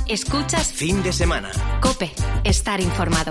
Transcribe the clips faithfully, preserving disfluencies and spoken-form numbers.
Escuchas Fin de Semana. COPE. Estar informado.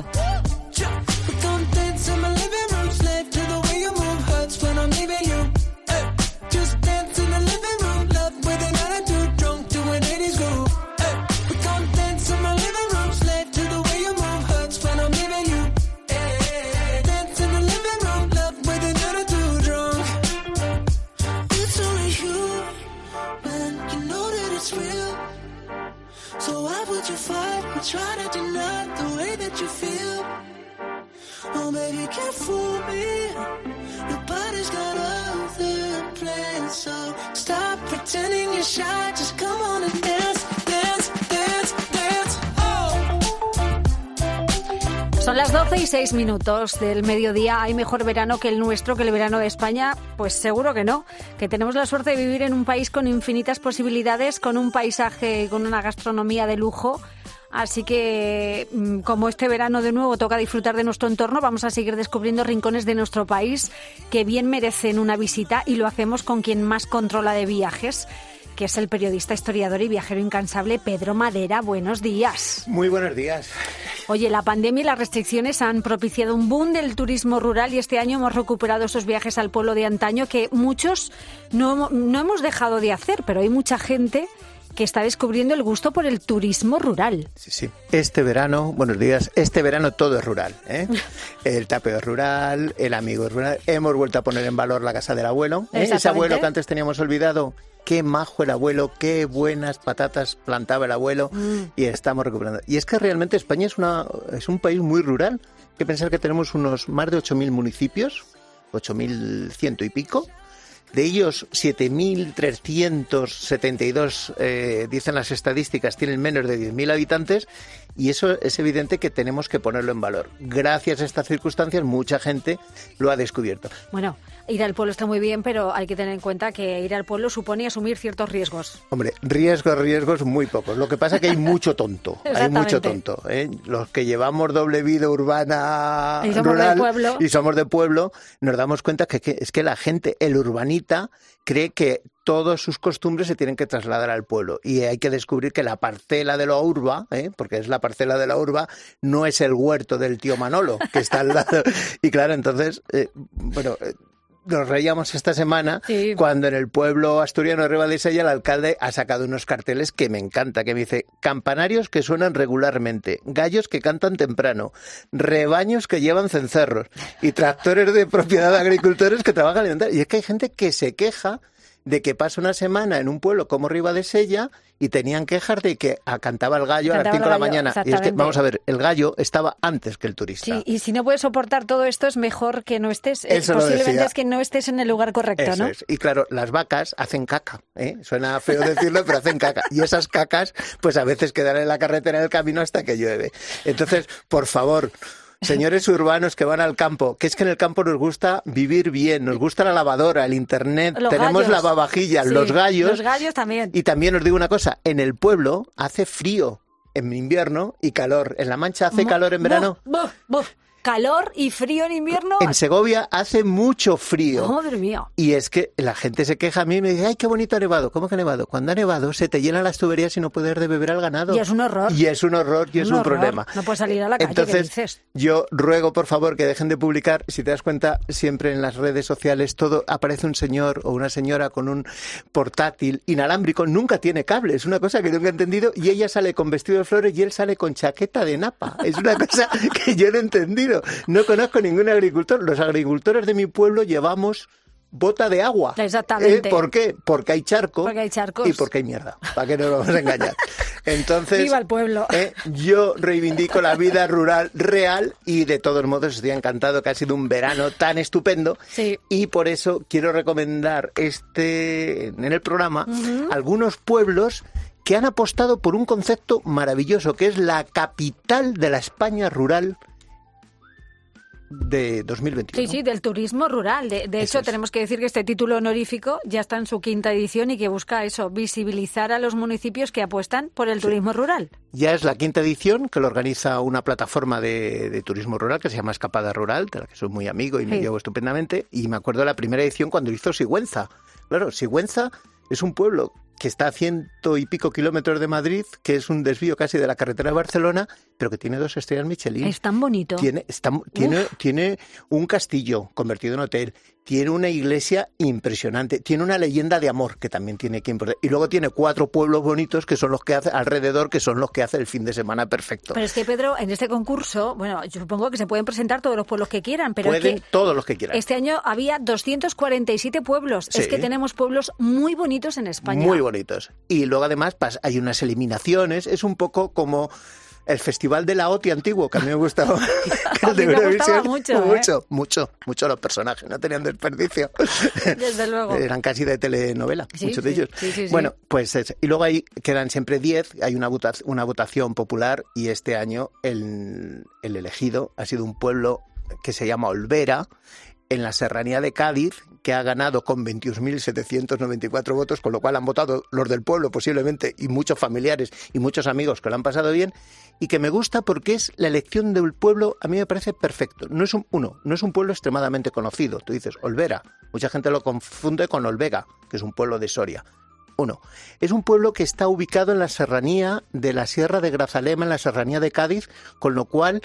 Try to deny the way that you feel. Oh, baby, you can't fool me. Nobody's got other plans, so stop pretending you're shy. Just come on and dance, dance, dance, dance. Oh. Son las doce y seis minutos del mediodía. ¿Hay mejor verano que el nuestro, que el verano de España? Pues seguro que no. Que tenemos la suerte de vivir en un país con infinitas posibilidades, con un paisaje, con una gastronomía de lujo. Así que, como este verano de nuevo toca disfrutar de nuestro entorno, vamos a seguir descubriendo rincones de nuestro país que bien merecen una visita, y lo hacemos con quien más controla de viajes, que es el periodista, historiador y viajero incansable Pedro Madera. Buenos días. Muy buenos días. Oye, la pandemia y las restricciones han propiciado un boom del turismo rural, y este año hemos recuperado esos viajes al pueblo de antaño que muchos no, no hemos dejado de hacer, pero hay mucha gente que está descubriendo el gusto por el turismo rural. Sí, sí. Este verano, buenos días, este verano todo es rural, ¿eh? El tapeo es rural, el amigo es rural. Hemos vuelto a poner en valor la casa del abuelo, ¿eh? Ese abuelo que antes teníamos olvidado. Qué majo el abuelo, qué buenas patatas plantaba el abuelo, mm. y estamos recuperando. Y es que realmente España es, una, es un país muy rural. Hay que pensar que tenemos unos más de ocho mil municipios, ocho mil ciento y pico. De ellos, siete mil trescientos setenta y dos, eh, dicen las estadísticas, tienen menos de diez mil habitantes, y eso es evidente que tenemos que ponerlo en valor. Gracias a estas circunstancias, mucha gente lo ha descubierto. Bueno, ir al pueblo está muy bien, pero hay que tener en cuenta que ir al pueblo supone asumir ciertos riesgos. Hombre, riesgos, riesgos muy pocos. Lo que pasa es que hay mucho tonto, hay mucho tonto, ¿eh? Los que llevamos doble vida urbana, y somos rural, de pueblo. y somos de pueblo, nos damos cuenta que, que es que la gente, el urbanita, cree que todas sus costumbres se tienen que trasladar al pueblo, y hay que descubrir que la parcela de la urba, ¿eh? porque es la parcela de la urba, no es el huerto del tío Manolo, que está al lado. Y claro, entonces, eh, bueno... Eh, nos reíamos esta semana, sí, cuando en el pueblo asturiano de Ribadesella el alcalde ha sacado unos carteles que me encanta, que me dice: campanarios que suenan regularmente, gallos que cantan temprano, rebaños que llevan cencerros y tractores de propiedad de agricultores que trabajan alimentar. Y es que hay gente que se queja de que pasa una semana en un pueblo como Ribadesella y tenían quejas de que cantaba el gallo cantaba a las cinco de la mañana. Y es que, vamos a ver, el gallo estaba antes que el turista. Sí, y si no puedes soportar todo esto, es mejor que no estés, Eso posiblemente es que no estés en el lugar correcto, Eso ¿no? Es. Y claro, las vacas hacen caca, ¿eh? Suena feo decirlo, pero hacen caca. Y esas cacas, pues a veces quedan en la carretera, en el camino, hasta que llueve. Entonces, por favor... Señores urbanos que van al campo, que es que en el campo nos gusta vivir bien, nos gusta la lavadora, el internet, los tenemos gallos. lavavajillas, sí, los gallos. Los gallos también. Y también os digo una cosa, en el pueblo hace frío en invierno y calor. En La Mancha hace Mo, calor en verano. Mo, mo, mo. Calor y frío en invierno. En Segovia hace mucho frío. Madre mía. Y es que la gente se queja a mí y me dice: ay, qué bonito ha nevado. ¿Cómo que ha nevado? Cuando ha nevado se te llenan las tuberías y no puedes dar de beber al ganado. Y es un horror. Y es un horror y es un, un problema. No puedes salir a la calle. Entonces, ¿qué dices? Yo ruego, por favor, que dejen de publicar. Si te das cuenta, siempre en las redes sociales todo aparece un señor o una señora con un portátil inalámbrico. Nunca tiene cable. Es una cosa que nunca he entendido. Y ella sale con vestido de flores y él sale con chaqueta de napa. Es una cosa que yo no he entendido. No conozco ningún agricultor. Los agricultores de mi pueblo llevamos bota de agua. Exactamente. ¿Eh? ¿Por qué? Porque hay charco. Porque hay charcos. Y porque hay mierda. ¿Para qué nos vamos a engañar? Entonces, ¡viva el pueblo! Eh, yo reivindico la vida rural real y de todos modos estoy encantado que ha sido un verano tan estupendo. Sí. Y por eso quiero recomendar este en el programa uh-huh. algunos pueblos que han apostado por un concepto maravilloso, que es la capital de la España rural de dos mil veintiuno. Sí, sí, del turismo rural. De, de hecho, es. tenemos que decir que este título honorífico ya está en su quinta edición y que busca eso, visibilizar a los municipios que apuestan por el sí. turismo rural. Ya es la quinta edición, que lo organiza una plataforma de, de turismo rural que se llama Escapada Rural, de la que soy muy amigo y me sí. llevo estupendamente. Y me acuerdo de la primera edición cuando hizo Sigüenza. Claro, Sigüenza es un pueblo que está a ciento y pico kilómetros de Madrid, que es un desvío casi de la carretera de Barcelona, pero que tiene dos estrellas Michelin. Es tan bonito. Tiene, está, tiene, tiene un castillo convertido en hotel, tiene una iglesia impresionante, tiene una leyenda de amor que también tiene que importar. Y luego tiene cuatro pueblos bonitos que son los que hace alrededor, que son los que hace el fin de semana perfecto. Pero es que, Pedro, en este concurso, bueno, yo supongo que se pueden presentar todos los pueblos que quieran, pero pueden es que todos los que quieran. Este año había doscientos cuarenta y siete pueblos. Sí. Es que tenemos pueblos muy bonitos en España. Muy bonitos. Y luego además hay unas eliminaciones, es un poco como el Festival de la O T I antiguo, que a mí me gustaba. A mí me gustaba mucho, mucho, ¿eh? mucho, mucho los personajes, no tenían desperdicio. Desde luego. Eran casi de telenovela, sí, muchos sí, de ellos. Sí, sí, sí. Bueno, pues es, y luego ahí quedan siempre diez, hay una, vota, una votación popular y este año el, el elegido ha sido un pueblo que se llama Olvera, en la serranía de Cádiz, que ha ganado con veintiún mil setecientos noventa y cuatro votos, con lo cual han votado los del pueblo posiblemente y muchos familiares y muchos amigos que lo han pasado bien, y que me gusta porque es la elección del pueblo, a mí me parece perfecto. No es un, uno, no es un pueblo extremadamente conocido. Tú dices Olvera, mucha gente lo confunde con Olvega, que es un pueblo de Soria. Uno, es un pueblo que está ubicado en la serranía de la Sierra de Grazalema, en la serranía de Cádiz, con lo cual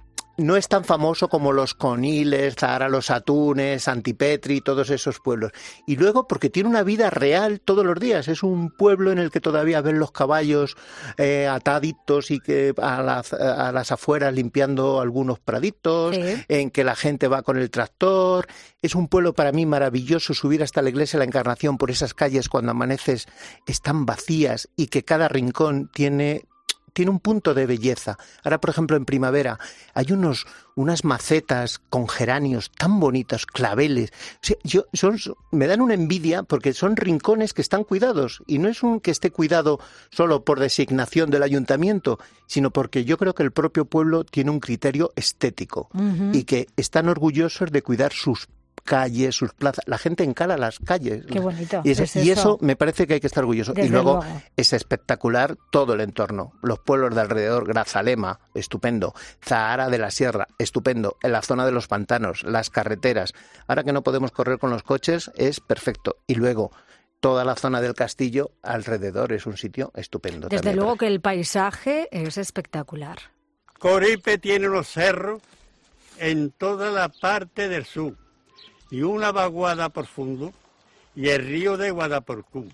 no es tan famoso como los Coniles, Zahara los Atunes, Santipetri, todos esos pueblos. Y luego porque tiene una vida real todos los días. Es un pueblo en el que todavía ven los caballos eh, ataditos y que a las, a las afueras limpiando algunos praditos, sí. En que la gente va con el tractor. Es un pueblo para mí maravilloso, subir hasta la iglesia de la Encarnación por esas calles cuando amaneces están vacías y que cada rincón tiene... tiene un punto de belleza. Ahora, por ejemplo, en primavera hay unos, unas macetas con geranios tan bonitos, claveles. O sea, yo, son, me dan una envidia porque son rincones que están cuidados. Y no es un que esté cuidado solo por designación del ayuntamiento, sino porque yo creo que el propio pueblo tiene un criterio estético. Uh-huh. Y que están orgullosos de cuidar sus calles, sus plazas, la gente encara las calles. Qué bonito. Y, ese, es y eso. eso me parece que hay que estar orgulloso. Desde y luego, luego es espectacular todo el entorno. Los pueblos de alrededor, Grazalema, estupendo. Zahara de la Sierra, estupendo. En la zona de los pantanos, las carreteras. Ahora que no podemos correr con los coches, es perfecto. Y luego, toda la zona del castillo alrededor es un sitio estupendo. Desde también, luego que el paisaje es espectacular. Coripe tiene unos cerros en toda la parte del sur y una vaguada profundo y el río de Guadaporcú.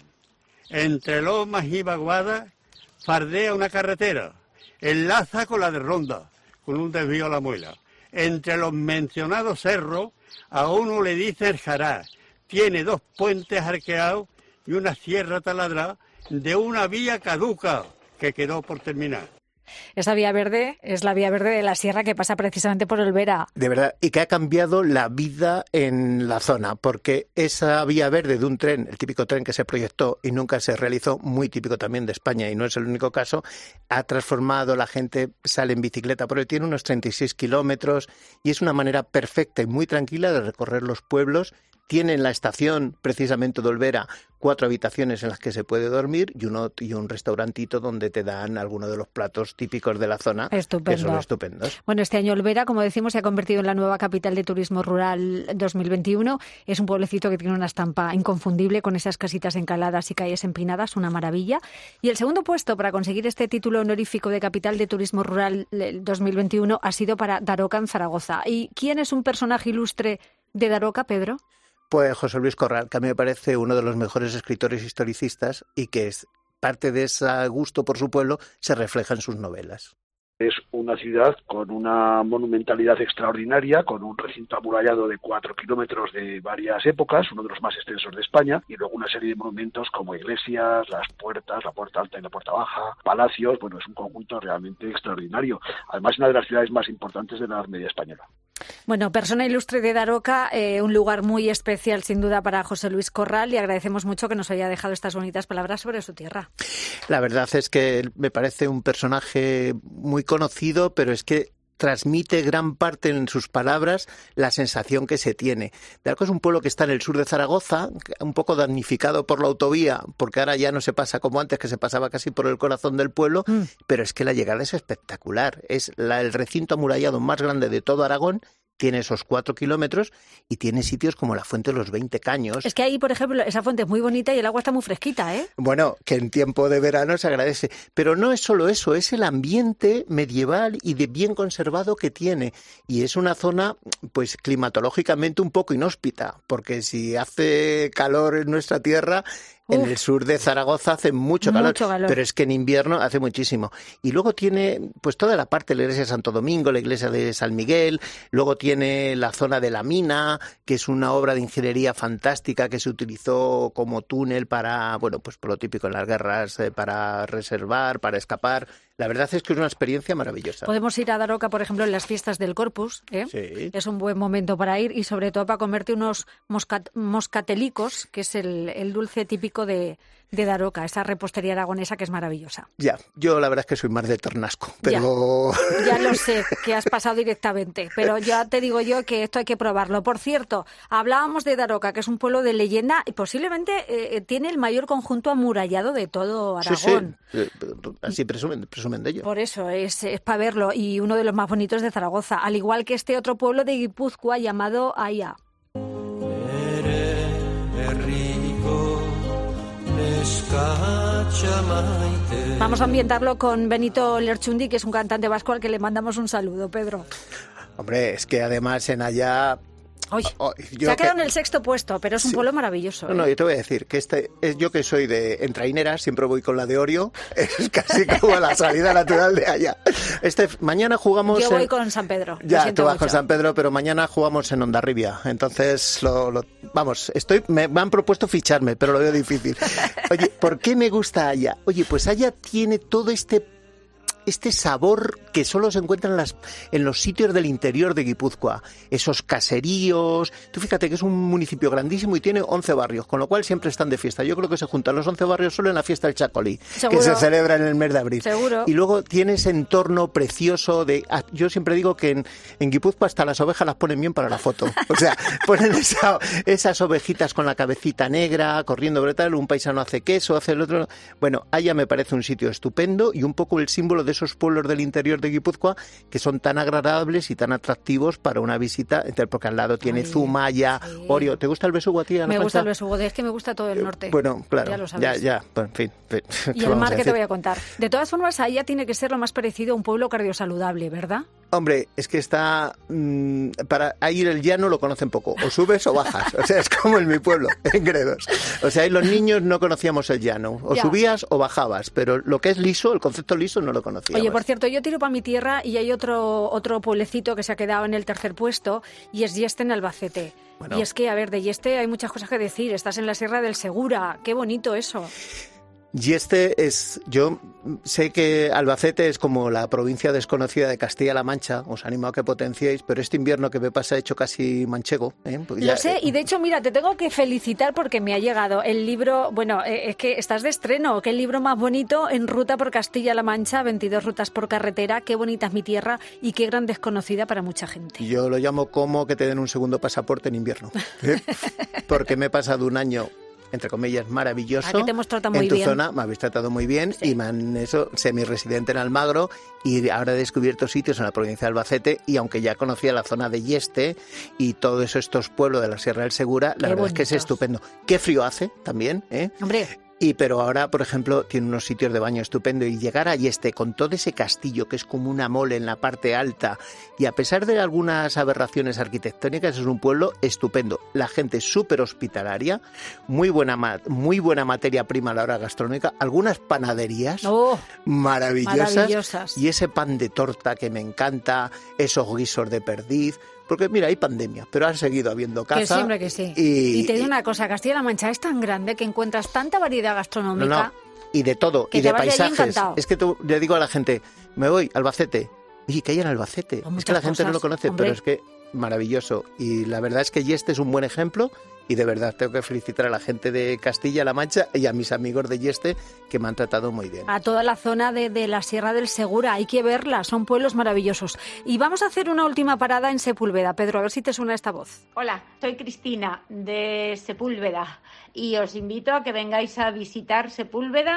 Entre lomas y vaguadas fardea una carretera, enlaza con la de Ronda, con un desvío a la Muela. Entre los mencionados cerros, a uno le dice el Jará, tiene dos puentes arqueados y una sierra taladrada de una vía caduca que quedó por terminar. Esa vía verde es la vía verde de la sierra que pasa precisamente por Olvera. De verdad, y que ha cambiado la vida en la zona, porque esa vía verde de un tren, el típico tren que se proyectó y nunca se realizó, muy típico también de España y no es el único caso, ha transformado, la gente sale en bicicleta por él, tiene unos treinta y seis kilómetros y es una manera perfecta y muy tranquila de recorrer los pueblos. Tiene en la estación, precisamente de Olvera, cuatro habitaciones en las que se puede dormir y, uno, y un restaurantito donde te dan algunos de los platos típicos de la zona, Estupendo. que son estupendos. Bueno, este año Olvera, como decimos, se ha convertido en la nueva capital de turismo rural dos mil veintiuno. Es un pueblecito que tiene una estampa inconfundible con esas casitas encaladas y calles empinadas, una maravilla. Y el segundo puesto para conseguir este título honorífico de capital de turismo rural dos mil veintiuno ha sido para Daroca, en Zaragoza. ¿Y quién es un personaje ilustre de Daroca, Pedro? Pues José Luis Corral, que a mí me parece uno de los mejores escritores historicistas y que es parte de ese gusto por su pueblo se refleja en sus novelas. Es una ciudad con una monumentalidad extraordinaria, con un recinto amurallado de cuatro kilómetros de varias épocas, uno de los más extensos de España, y luego una serie de monumentos como iglesias, las puertas, la puerta alta y la puerta baja, palacios. Bueno, es un conjunto realmente extraordinario. Además, es una de las ciudades más importantes de la Edad Media española. Bueno, persona ilustre de Daroca, eh, un lugar muy especial sin duda para José Luis Corral, y agradecemos mucho que nos haya dejado estas bonitas palabras sobre su tierra. La verdad es que me parece un personaje muy conocido, pero es que transmite gran parte en sus palabras la sensación que se tiene. Daroca es un pueblo que está en el sur de Zaragoza, un poco damnificado por la autovía, porque ahora ya no se pasa como antes, que se pasaba casi por el corazón del pueblo, mm. pero es que la llegada es espectacular. Es la, el recinto amurallado más grande de todo Aragón tiene esos cuatro kilómetros y tiene sitios como la Fuente de los veinte Caños. Es que ahí, por ejemplo, esa fuente es muy bonita y el agua está muy fresquita, ¿eh? Bueno, que en tiempo de verano se agradece. Pero no es solo eso, es el ambiente medieval y de bien conservado que tiene. Y es una zona, pues climatológicamente un poco inhóspita, porque si hace calor en nuestra tierra, en el sur de Zaragoza hace mucho calor, mucho calor, pero es que en invierno hace muchísimo. Y luego tiene pues toda la parte de la iglesia de Santo Domingo, la iglesia de San Miguel, luego tiene la zona de la mina, que es una obra de ingeniería fantástica que se utilizó como túnel para, bueno, pues por lo típico en las guerras, eh, para reservar, para escapar. La verdad es que es una experiencia maravillosa. Podemos ir a Daroca, por ejemplo, en las fiestas del Corpus, ¿eh? Sí. Es un buen momento para ir y sobre todo para comerte unos moscat moscatelicos, que es el, el dulce típico de, de Daroca, esa repostería aragonesa que es maravillosa. Ya, yo la verdad es que soy más de Ternasco, pero... Ya, ya lo sé, que has pasado directamente, pero ya te digo yo que esto hay que probarlo. Por cierto, hablábamos de Daroca, que es un pueblo de leyenda y posiblemente eh, tiene el mayor conjunto amurallado de todo Aragón. Sí, sí. Así presumen, presumen de ello. Por eso, es, es para verlo, y uno de los más bonitos de Zaragoza, al igual que este otro pueblo de Guipúzcoa llamado Aia. Vamos a ambientarlo con Benito Lerchundi, que es un cantante vasco al que le mandamos un saludo, Pedro. Hombre, es que además en Aia... Oye, oh, yo se ha quedado que... en el sexto puesto, pero es un sí. pueblo maravilloso. ¿eh? No, no, yo te voy a decir que este es yo que soy de entrainera, siempre voy con la de Orio, es casi como la salida natural de allá. Este, mañana jugamos... Yo voy en... con San Pedro. Ya, tú vas mucho. con San Pedro, pero mañana jugamos en Hondarribia. Entonces, lo, lo, vamos, estoy, me, me han propuesto ficharme, pero lo veo difícil. Oye, ¿por qué me gusta Aia? Oye, pues Aia tiene todo este... este sabor que solo se encuentra en, las, en los sitios del interior de Guipúzcoa, esos caseríos. Tú fíjate que es un municipio grandísimo y tiene once barrios, con lo cual siempre están de fiesta. Yo creo que se juntan los once barrios solo en la fiesta del Chacolí, ¿Seguro? Que se celebra en el mes de abril. ¿Seguro? Y luego tiene ese entorno precioso de... Yo siempre digo que en, en Guipúzcoa hasta las ovejas las ponen bien para la foto. O sea, ponen esa, esas ovejitas con la cabecita negra, corriendo brutal, un paisano hace queso, hace el otro... Bueno, Aia me parece un sitio estupendo y un poco el símbolo de esos pueblos del interior de Guipúzcoa que son tan agradables y tan atractivos para una visita, porque al lado tiene Ay, Zumaya, sí. Orio. ¿Te gusta el besugo a ti, Ana Me Pancha? gusta el besugo, es que me gusta todo el norte. Bueno, claro, ya lo sabes. ya, ya, bueno, en fin. Y el mar que te voy a contar. De todas formas, Aia tiene que ser lo más parecido a un pueblo cardiosaludable, ¿verdad? Hombre, es que está... Mmm, para ir el llano lo conocen poco. O subes o bajas. O sea, es como en mi pueblo, en Gredos. O sea, ahí los niños no conocíamos el llano. O ya. subías o bajabas. Pero lo que es liso, el concepto liso, no lo conocíamos. Oye, por cierto, yo tiro para mi tierra y hay otro, otro pueblecito que se ha quedado en el tercer puesto y es Yeste, en Albacete. Bueno. Y es que, a ver, de Yeste hay muchas cosas que decir. Estás en la Sierra del Segura. Qué bonito eso. Y este es, yo sé que Albacete es como la provincia desconocida de Castilla-La Mancha, os animo a que potenciéis, pero este invierno que me pasa he hecho casi manchego. ¿eh? Pues ya, Lo sé, y de hecho, mira, te tengo que felicitar porque me ha llegado el libro, bueno, eh, es que estás de estreno, qué libro más bonito, En ruta por Castilla-La Mancha, veintidós rutas por carretera, qué bonita es mi tierra y qué gran desconocida para mucha gente. Yo lo llamo como que te den un segundo pasaporte en invierno, ¿eh? Porque me he pasado un año... entre comillas, maravilloso. ¿A que te hemos tratado muy en tu bien? zona me habéis tratado muy bien sí. y me han eso, semi-residente en Almagro y ahora he descubierto sitios en la provincia de Albacete y aunque ya conocía la zona de Yeste y todos estos pueblos de la Sierra del Segura, la Qué verdad bonitos. es que es estupendo. Qué frío hace también, ¿eh? Hombre... Y pero ahora, por ejemplo, tiene unos sitios de baño estupendo y llegar a Yeste con todo ese castillo que es como una mole en la parte alta y a pesar de algunas aberraciones arquitectónicas es un pueblo estupendo. La gente súper hospitalaria, muy buena, muy buena materia prima a la hora gastronómica, algunas panaderías oh, maravillosas, maravillosas y ese pan de torta que me encanta, esos guisos de perdiz... Porque mira, hay pandemia, pero ha seguido habiendo caza. Que siempre que sí. Y, y te digo una cosa, Castilla-La Mancha es tan grande que encuentras tanta variedad gastronómica. No, no. Y de todo, y de paisajes. Es que tú, le digo a la gente, me voy, Albacete. Oye, ¿qué hay en Albacete? Es que la gente cosas, no lo conoce, hombre. Pero es que maravilloso. Y la verdad es que Yeste es un buen ejemplo. Y de verdad tengo que felicitar a la gente de Castilla-La Mancha y a mis amigos de Yeste que me han tratado muy bien. A toda la zona de, de la Sierra del Segura, hay que verla, son pueblos maravillosos. Y vamos a hacer una última parada en Sepúlveda. Pedro, a ver si te suena esta voz. Hola, soy Cristina de Sepúlveda y os invito a que vengáis a visitar Sepúlveda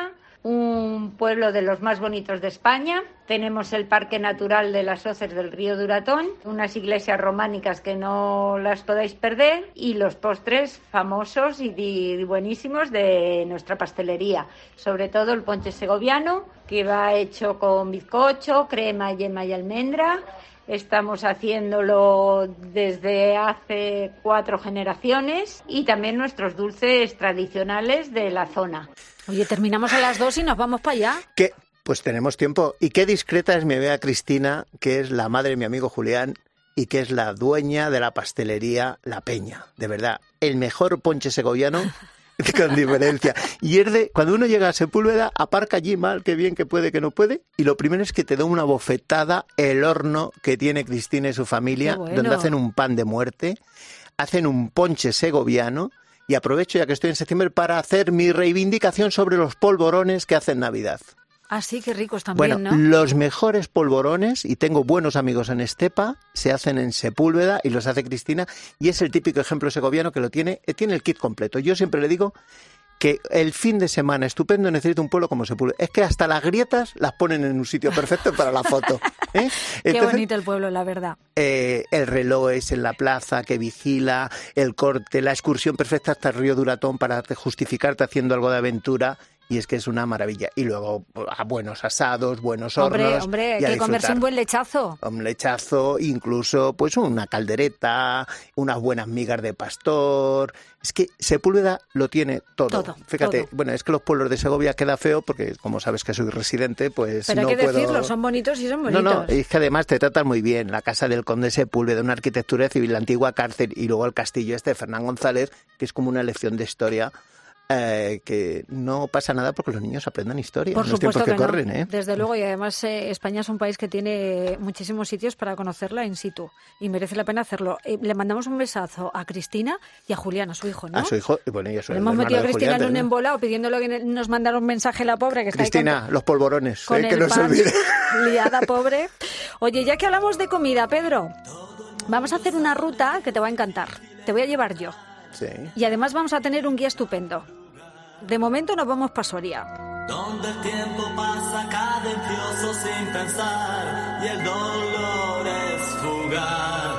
un pueblo de los más bonitos de España. Tenemos el Parque Natural de las Hoces del Río Duratón, unas iglesias románicas que no las podáis perder y los postres famosos y, y buenísimos de nuestra pastelería, sobre todo el ponche segoviano, que va hecho con bizcocho, crema, yema y almendra. Estamos haciéndolo desde hace cuatro generaciones y también nuestros dulces tradicionales de la zona. Oye, terminamos a las dos y nos vamos para allá. ¿Qué? Pues tenemos tiempo. Y qué discreta es mi amiga Cristina, que es la madre de mi amigo Julián y que es la dueña de la pastelería La Peña. De verdad, el mejor ponche segoviano con diferencia. Y es de, cuando uno llega a Sepúlveda, aparca allí mal, que bien, que puede, que no puede, y lo primero es que te da una bofetada el horno que tiene Cristina y su familia, bueno. donde hacen un pan de muerte, hacen un ponche segoviano, y aprovecho ya que estoy en septiembre para hacer mi reivindicación sobre los polvorones que hacen Navidad. Ah, sí, qué ricos también, bueno, ¿no? Los mejores polvorones, y tengo buenos amigos en Estepa, se hacen en Sepúlveda y los hace Cristina, y es el típico ejemplo segoviano que lo tiene, tiene el kit completo. Yo siempre le digo que el fin de semana estupendo necesita un pueblo como Sepúlveda. Es que hasta las grietas las ponen en un sitio perfecto para la foto. ¿eh? Qué Entonces, bonito el pueblo, la verdad. Eh, el reloj es en la plaza que vigila, el corte, la excursión perfecta hasta el río Duratón para justificarte haciendo algo de aventura. Y es que es una maravilla. Y luego a buenos asados, buenos hornos. Hombre, hombre, hay que comerse un buen lechazo. Un lechazo, incluso pues una caldereta, unas buenas migas de pastor. Es que Sepúlveda lo tiene todo. Todo, Fíjate, todo. bueno, es que los pueblos de Segovia queda feo porque, como sabes que soy residente, pues Pero no hay que puedo... decirlo, son bonitos y son bonitos. No, no, es que además te tratan muy bien. La casa del conde Sepúlveda, una arquitectura civil, la antigua cárcel, y luego el castillo este de Fernán González, que es como una lección de historia. Eh, que no pasa nada porque los niños aprendan historia. Por en los supuesto tiempos que, que corren, no. ¿eh? Desde luego, y además eh, España es un país que tiene muchísimos sitios para conocerla in situ y merece la pena hacerlo. Eh, le mandamos un besazo a Cristina y a Julián, a su hijo, ¿no? A su hijo, y bueno, y a su Le hemos hermano metido a de Cristina Julián, en un ¿no? embolado pidiéndole que nos mandara un mensaje la pobre que está Cristina, ahí con, los polvorones, con eh, que el no se pan, olvide. liada pobre. Oye, ya que hablamos de comida, Pedro, vamos a hacer una ruta que te va a encantar. Te voy a llevar yo. Sí. Y además vamos a tener un guía estupendo. De momento nos vamos para Soria. Donde el tiempo pasa cadencioso sin pensar y el dolor es fugaz.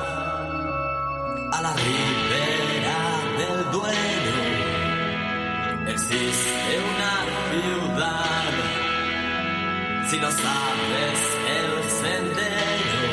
A la ribera del Duero existe una ciudad. Si no sabes el sendero,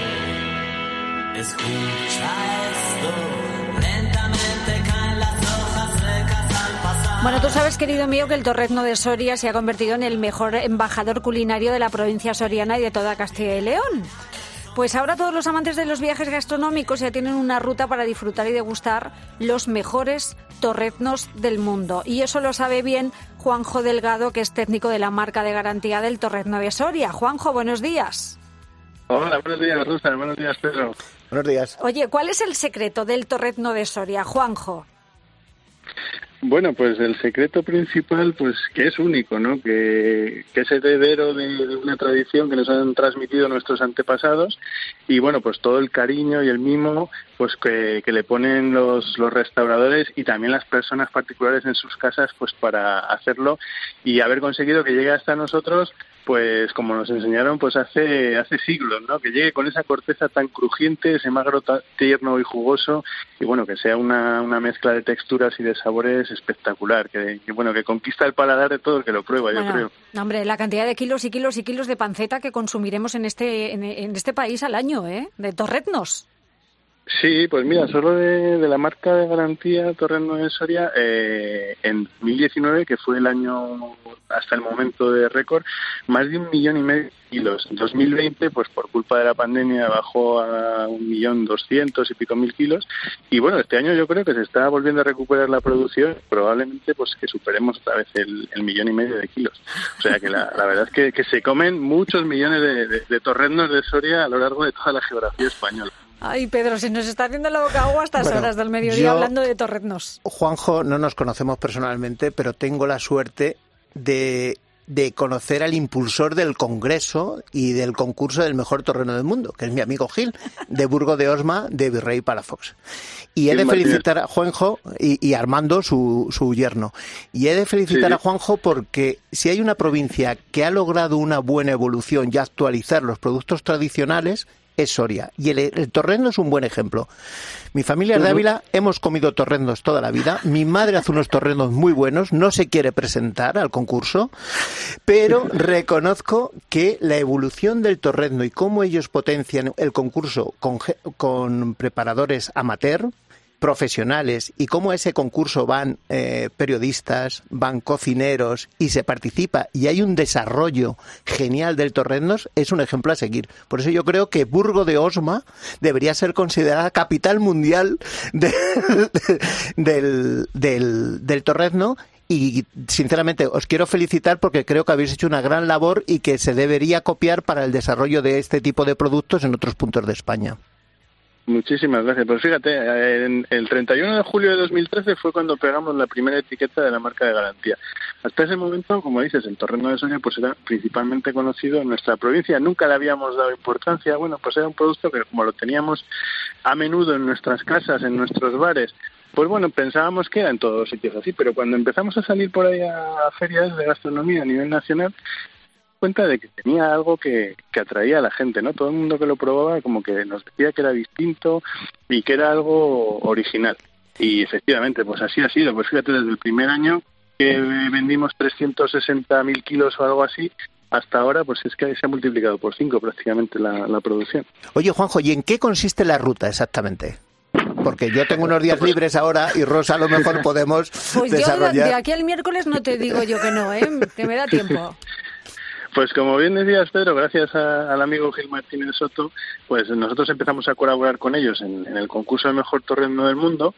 escucha esto. Lentamente caen las hojas secas al pasar. Bueno, tú sabes, querido mío, que el torrezno de Soria se ha convertido en el mejor embajador culinario de la provincia soriana y de toda Castilla y León. Pues ahora todos los amantes de los viajes gastronómicos ya tienen una ruta para disfrutar y degustar los mejores torreznos del mundo. Y eso lo sabe bien Juanjo Delgado, que es técnico de la marca de garantía del torrezno de Soria. Juanjo, buenos días. Hola, buenos días, Rosa. Buenos días, Pedro. Buenos días. Oye, ¿cuál es el secreto del torrezno de Soria, Juanjo? Bueno, pues el secreto principal, pues que es único, ¿no? Que, que es heredero de, de una tradición que nos han transmitido nuestros antepasados y, bueno, pues todo el cariño y el mimo pues que, que le ponen los, los restauradores y también las personas particulares en sus casas pues para hacerlo y haber conseguido que llegue hasta nosotros pues como nos enseñaron pues hace hace siglos, ¿no? Que llegue con esa corteza tan crujiente, ese magro tierno y jugoso y bueno, que sea una, una mezcla de texturas y de sabores espectacular, que, que bueno, que conquista el paladar de todo el que lo prueba, bueno, yo creo. Hombre, la cantidad de kilos y kilos y kilos de panceta que consumiremos en este en, en este país al año, ¿eh? De torreznos. Sí, pues mira, solo de, de la marca de garantía Torrezno de Soria, eh, en dos mil diecinueve, que fue el año hasta el momento de récord, más de un millón y medio de kilos. En dos mil veinte, pues por culpa de la pandemia, bajó a un millón doscientos y pico mil kilos. Y bueno, este año yo creo que se está volviendo a recuperar la producción, probablemente pues que superemos otra vez el, el millón y medio de kilos. O sea que la, la verdad es que, que se comen muchos millones de, de, de torreznos de Soria a lo largo de toda la geografía española. Ay, Pedro, se nos está haciendo la boca agua a estas Bueno, horas del mediodía yo, hablando de torreznos. Juanjo, no nos conocemos personalmente, pero tengo la suerte de de conocer al impulsor del Congreso y del concurso del mejor torreno del mundo, que es mi amigo Gil, de Burgo de Osma, de Virrey Palafox. Y he de felicitar a Juanjo y, y Armando, su, su yerno. Y he de felicitar sí. a Juanjo porque si hay una provincia que ha logrado una buena evolución y actualizar los productos tradicionales, es Soria. Y el, el torrendo es un buen ejemplo. Mi familia es de Ávila, hemos comido torrendos toda la vida. Mi madre hace unos torrendos muy buenos, no se quiere presentar al concurso, pero reconozco que la evolución del torrendo y cómo ellos potencian el concurso con, con preparadores amateur, profesionales, y cómo a ese concurso van eh, periodistas, van cocineros y se participa y hay un desarrollo genial del torrendos, es un ejemplo a seguir. Por eso yo creo que Burgo de Osma debería ser considerada capital mundial de, de, del, del, del torrendo. Y sinceramente os quiero felicitar porque creo que habéis hecho una gran labor y que se debería copiar para el desarrollo de este tipo de productos en otros puntos de España. Muchísimas gracias. Pues fíjate, en el treinta y uno de julio de dos mil trece fue cuando pegamos la primera etiqueta de la marca de garantía. Hasta ese momento, como dices, el torrendo de Soria pues era principalmente conocido en nuestra provincia. Nunca le habíamos dado importancia. Bueno, pues era un producto que como lo teníamos a menudo en nuestras casas, en nuestros bares, pues bueno, pensábamos que era en todos los sitios así. Pero cuando empezamos a salir por ahí a ferias de gastronomía a nivel nacional, cuenta de que tenía algo que, que atraía a la gente, ¿no? Todo el mundo que lo probaba como que nos decía que era distinto y que era algo original. Y efectivamente, pues así ha sido. Pues fíjate, desde el primer año que vendimos trescientos sesenta mil kilos o algo así, hasta ahora pues es que se ha multiplicado por cinco prácticamente la, la producción. Oye, Juanjo, ¿y en qué consiste la ruta exactamente? Porque yo tengo unos días libres ahora y Rosa a lo mejor podemos pues desarrollar... Yo de aquí al miércoles no te digo yo que no, ¿eh? Que me da tiempo. Pues como bien decías, Pedro, gracias a, al amigo Gil Martínez Soto, pues nosotros empezamos a colaborar con ellos en, en el concurso de mejor torrendo del mundo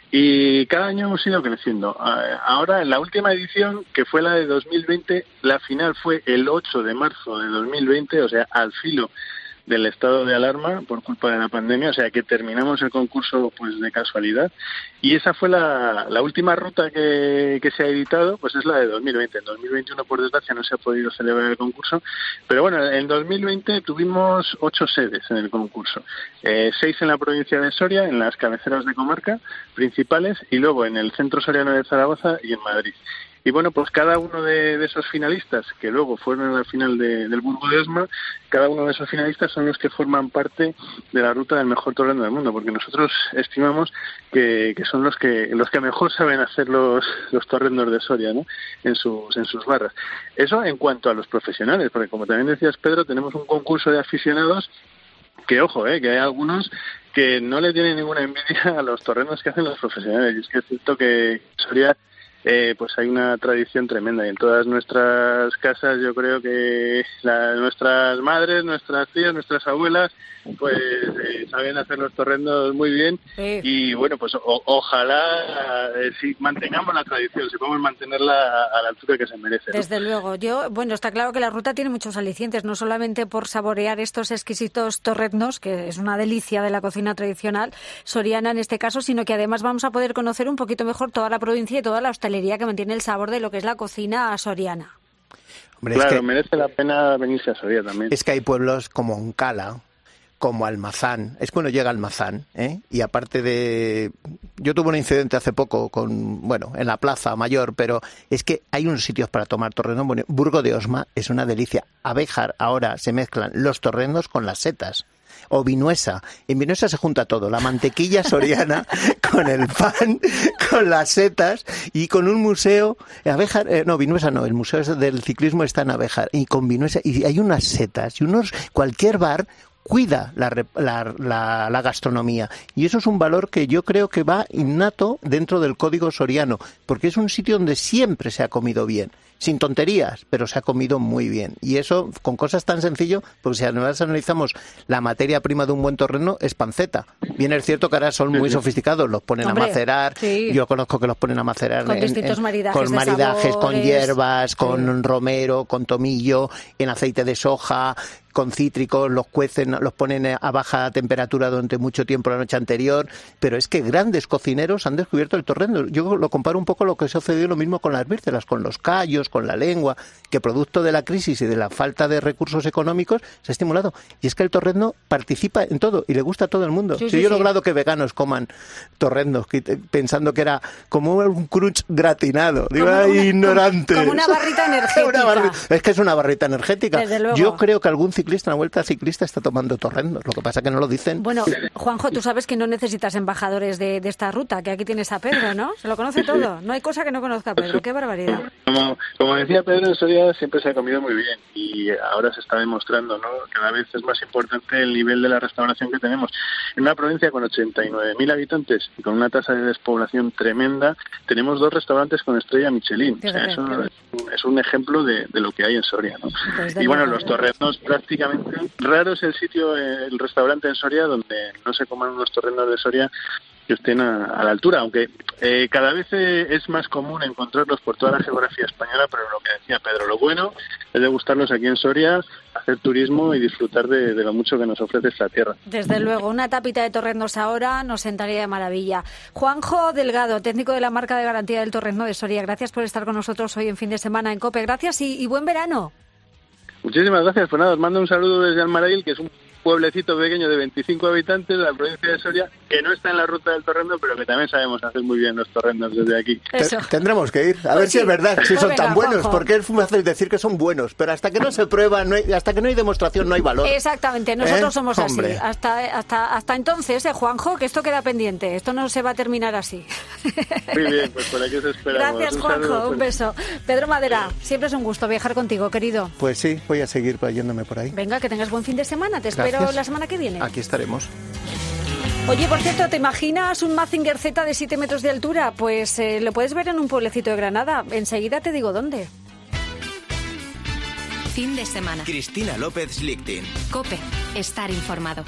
y cada año hemos ido creciendo. Ahora, en la última edición, que fue la de dos mil veinte, la final fue el ocho de marzo de dos mil veinte, o sea, al filo del estado de alarma por culpa de la pandemia, o sea que terminamos el concurso pues de casualidad y esa fue la, la última ruta que, que se ha editado, pues es la de dos mil veinte. En dos mil veintiuno por desgracia no se ha podido celebrar el concurso, pero bueno, en dos mil veinte tuvimos ocho sedes en el concurso, eh, seis en la provincia de Soria, en las cabeceras de comarca principales y luego en el centro soriano de Zaragoza y en Madrid. Y bueno, pues cada uno de, de esos finalistas, que luego fueron a la final de, del Burgo de Osma, cada uno de esos finalistas son los que forman parte de la ruta del mejor torrendo del mundo, porque nosotros estimamos que, que son los que los que mejor saben hacer los, los torrendos de Soria, ¿no? En sus, en sus barras. Eso en cuanto a los profesionales, porque como también decías, Pedro, tenemos un concurso de aficionados que, ojo, eh, que hay algunos que no le tienen ninguna envidia a los torrendos que hacen los profesionales. Y es que es cierto que Soria... Eh, pues hay una tradición tremenda y en todas nuestras casas yo creo que la, nuestras madres, nuestras tías, nuestras abuelas pues eh, saben hacer los torrendos muy bien sí. Y bueno, pues o, ojalá eh, si mantengamos la tradición, si podemos mantenerla a, a la altura que se merece, ¿no? Desde luego, yo, bueno, está claro que la ruta tiene muchos alicientes, no solamente por saborear estos exquisitos torrendos, que es una delicia de la cocina tradicional soriana en este caso, sino que además vamos a poder conocer un poquito mejor toda la provincia y toda la hostelería que mantiene el sabor de lo que es la cocina soriana. Hombre, claro, es que merece la pena venirse a Soria también. Es que hay pueblos como Oncala, como Almazán, es cuando llega Almazán, ¿eh? Y aparte de... Yo tuve un incidente hace poco con, bueno, en la Plaza Mayor, pero es que hay unos sitios para tomar torrendo. Bueno, Burgo de Osma es una delicia. A Béjar ahora se mezclan los torrendos con las setas. O Vinuesa. En Vinuesa se junta todo, la mantequilla soriana con el pan, con las setas y con un museo. Abéjar, eh, no, Vinuesa no, el museo del ciclismo está en Abéjar y con Vinuesa y hay unas setas y unos, cualquier bar cuida la, la, la, la gastronomía y eso es un valor que yo creo que va innato dentro del código soriano, porque es un sitio donde siempre se ha comido bien. Sin tonterías, pero se ha comido muy bien. Y eso, con cosas tan sencillo, porque si además analizamos la materia prima de un buen torreno, es panceta. Bien es cierto que ahora son muy sofisticados, los ponen Hombre, a macerar. Sí. Yo conozco que los ponen a macerar con en, distintos en, maridajes, con maridajes, con hierbas, sí. con romero, con tomillo, en aceite de soja, con cítricos, los cuecen, los ponen a baja temperatura durante mucho tiempo la noche anterior, pero es que grandes cocineros han descubierto el torrendo. Yo lo comparo un poco a lo que sucedió lo mismo con las vírcelas, con los callos, gestos, con la lengua, que producto de la crisis y de la falta de recursos económicos se ha estimulado. Y es que el torrendo participa en todo y le gusta a todo el mundo. Sí, si sí, yo he sí. logrado que veganos coman torrendos, pensando que era como un crunch gratinado. Digo, Como ¡ay, una- ignorantes! como una barrita energética. Una barri- Es que es una barrita energética. Desde luego. Yo creo que algún ciclista, una vuelta ciclista, está tomando torrendos. Lo que pasa que no lo dicen. Bueno, Juanjo, tú sabes que no necesitas embajadores de, de esta ruta, que aquí tienes a Pedro, ¿no? Se lo conoce todo. No hay cosa que no conozca a Pedro. ¡Qué barbaridad! Como, como decía Pedro, en Soria siempre se ha comido muy bien y ahora se está demostrando, ¿no? Cada vez es más importante el nivel de la restauración que tenemos. En una provincia con ochenta y nueve mil habitantes y con una tasa de despoblación tremenda, tenemos dos restaurantes con estrella Michelin. O sea, eso es un, es un ejemplo de, de lo que hay en Soria, ¿no? Desde Y bueno, luego. los torrendos prácticamente, raro es el sitio, el restaurante en Soria donde no se coman unos torrendos de Soria que estén a, a la altura, aunque eh, cada vez eh, es más común encontrarlos por toda la geografía española, pero lo que decía Pedro, lo bueno es degustarlos aquí en Soria, hacer turismo y disfrutar de, de lo mucho que nos ofrece esta tierra. Desde luego, una tapita de torrendos ahora nos sentaría de maravilla. Juanjo Delgado, técnico de la marca de garantía del torrendo de Soria, gracias por estar con nosotros hoy en Fin de Semana en COPE. Gracias y, y buen verano. Muchísimas gracias, pues nada, os mando un saludo desde Almarail, que es un pueblecito pequeño de veinticinco habitantes de la provincia de Soria, que no está en la ruta del torrendo, pero que también sabemos hacer muy bien los torrendos desde aquí. Eso. Te- Tendremos que ir a Pues ver sí. si es verdad, si Pues son venga, tan buenos, Juanjo. porque es fácil decir que son buenos, pero hasta que no se prueba, no hay- hasta que no hay demostración, no hay valor. Exactamente, nosotros ¿Eh? somos Hombre. así. Hasta, hasta, hasta entonces, eh, Juanjo, que esto queda pendiente. Esto no se va a terminar así. Muy bien, pues por aquí os esperamos. Gracias, Un Juanjo. saludo, Un pues. beso. Pedro Madera, siempre es un gusto viajar contigo, querido. Pues sí, voy a seguir yéndome por ahí. Venga, que tengas buen fin de semana. Te espero Gracias. la semana que viene. Aquí estaremos. Oye, por cierto, ¿te imaginas un Mazinger Z de siete metros de altura? Pues eh, lo puedes ver en un pueblecito de Granada. Enseguida te digo dónde. Fin de semana. Cristina López Lichtin. COPE. Estar informado.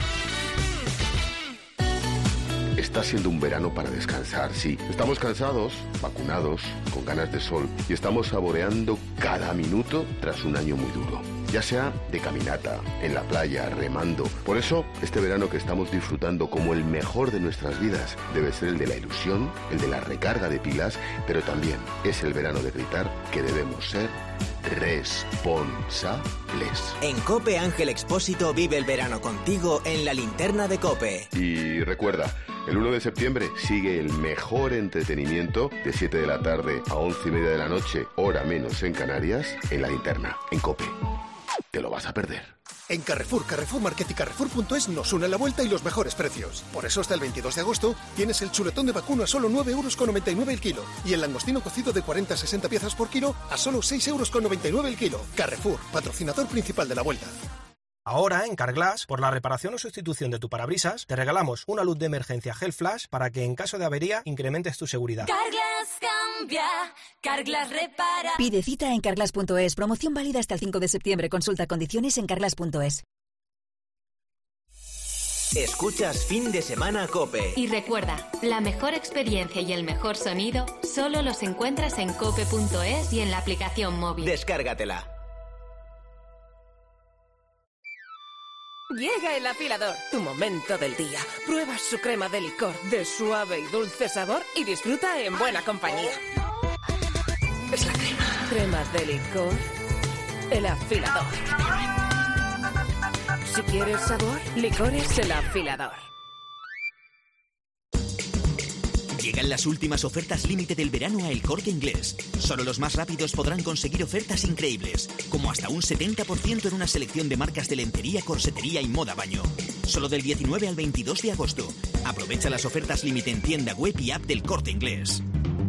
Está siendo un verano para descansar, sí. Estamos cansados, vacunados, con ganas de sol y estamos saboreando cada minuto tras un año muy duro. Ya sea de caminata, en la playa, remando. Por eso, este verano que estamos disfrutando como el mejor de nuestras vidas debe ser el de la ilusión, el de la recarga de pilas, pero también es el verano de gritar que debemos ser responsables. En COPE, Ángel Expósito vive el verano contigo en la linterna de COPE. Y recuerda, el uno de septiembre sigue el mejor entretenimiento de siete de la tarde a once y media de la noche, hora menos en Canarias, en la linterna, en COPE. Te lo vas a perder. En Carrefour, Carrefour Market y Carrefour punto es nos une la vuelta y los mejores precios. Por eso hasta el veintidós de agosto tienes el chuletón de vacuno a solo nueve euros con noventa y nueve el kilo y el langostino cocido de cuarenta a sesenta piezas por kilo a solo seis euros con noventa y nueve el kilo. Carrefour, patrocinador principal de la vuelta. Ahora, en Carglass, por la reparación o sustitución de tu parabrisas, te regalamos una luz de emergencia Gel Flash para que en caso de avería incrementes tu seguridad. Carglass cambia, Carglass repara. Pide cita en carglass punto es. Promoción válida hasta el cinco de septiembre. Consulta condiciones en carglass punto es. Escuchas Fin de Semana COPE. Y recuerda, la mejor experiencia y el mejor sonido solo los encuentras en cope punto es y en la aplicación móvil. Descárgatela. Llega el afilador, tu momento del día. Prueba su crema de licor de suave y dulce sabor y disfruta en buena compañía. Es la crema. Cremas de licor. El afilador. Si quieres sabor, licores el afilador. Llegan las últimas ofertas límite del verano a El Corte Inglés. Solo los más rápidos podrán conseguir ofertas increíbles, como hasta un setenta por ciento en una selección de marcas de lencería, corsetería y moda baño. Solo del diecinueve al veintidós de agosto. Aprovecha las ofertas límite en tienda web y app del Corte Inglés.